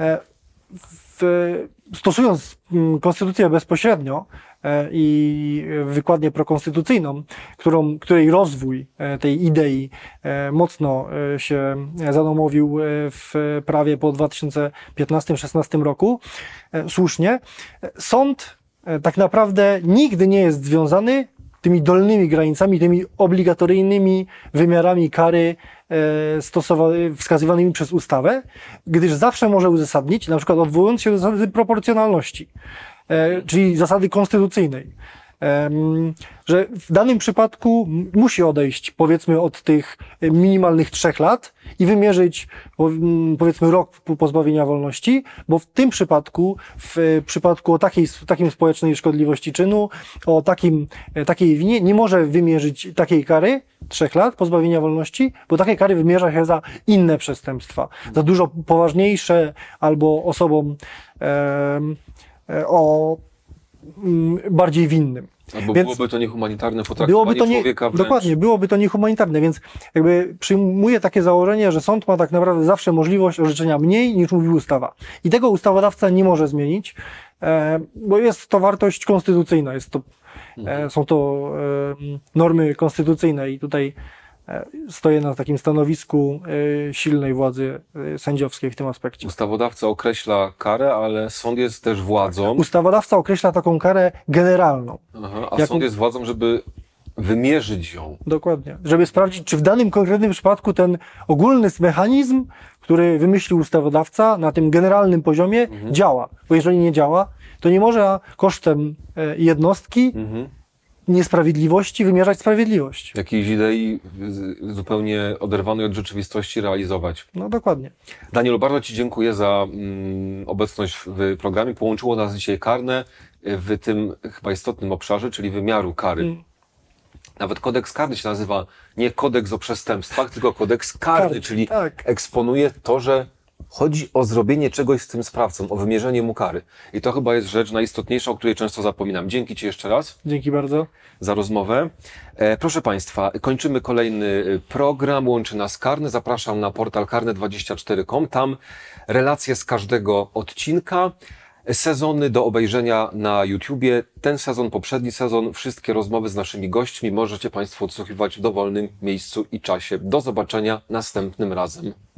stosując konstytucję bezpośrednio i wykładnię prokonstytucyjną, której rozwój tej idei mocno się zadomowił w prawie po 2015-16 roku, słusznie, sąd tak naprawdę nigdy nie jest związany tymi dolnymi granicami, tymi obligatoryjnymi wymiarami kary wskazywanymi przez ustawę, gdyż zawsze może uzasadnić, na przykład odwołując się do zasady proporcjonalności, czyli zasady konstytucyjnej, że w danym przypadku musi odejść, powiedzmy, od tych minimalnych 3 lat i wymierzyć, powiedzmy, rok pozbawienia wolności, bo w tym przypadku, w przypadku o takim społecznej szkodliwości czynu, o takiej winie, nie może wymierzyć takiej kary 3 lat pozbawienia wolności, bo takie kary wymierza się za inne przestępstwa, za dużo poważniejsze albo osobom o bardziej winnym. Albo więc byłoby to niehumanitarne potraktowanie człowieka wręcz. Dokładnie, byłoby to niehumanitarne, więc jakby przyjmuję takie założenie, że sąd ma tak naprawdę zawsze możliwość orzeczenia mniej niż mówi ustawa. I tego ustawodawca nie może zmienić, bo jest to wartość konstytucyjna, są to normy konstytucyjne i tutaj stoję na takim stanowisku silnej władzy sędziowskiej w tym aspekcie. Ustawodawca określa karę, ale sąd jest też władzą. Ustawodawca określa taką karę generalną. A sąd jest władzą, żeby wymierzyć ją. Dokładnie. Żeby sprawdzić, czy w danym konkretnym przypadku ten ogólny mechanizm, który wymyślił ustawodawca na tym generalnym poziomie, działa. Bo jeżeli nie działa, to nie może kosztem jednostki niesprawiedliwości wymierzać sprawiedliwość. Jakiejś idei zupełnie oderwanej od rzeczywistości realizować. No dokładnie. Danielu, bardzo Ci dziękuję za obecność w programie. Połączyło nas dzisiaj karne w tym chyba istotnym obszarze, czyli wymiaru kary. Nawet kodeks karny się nazywa nie kodeks o przestępstwach, tylko kodeks karny, czyli eksponuje to, że chodzi o zrobienie czegoś z tym sprawcą, o wymierzenie mu kary. I to chyba jest rzecz najistotniejsza, o której często zapominam. Dzięki Ci jeszcze raz. Dzięki bardzo. Za rozmowę. Proszę Państwa, kończymy kolejny program. Łączy nas Karny. Zapraszam na portal karne24.com. Tam relacje z każdego odcinka. Sezony do obejrzenia na YouTubie. Ten sezon, poprzedni sezon, wszystkie rozmowy z naszymi gośćmi możecie Państwo odsłuchiwać w dowolnym miejscu i czasie. Do zobaczenia następnym razem.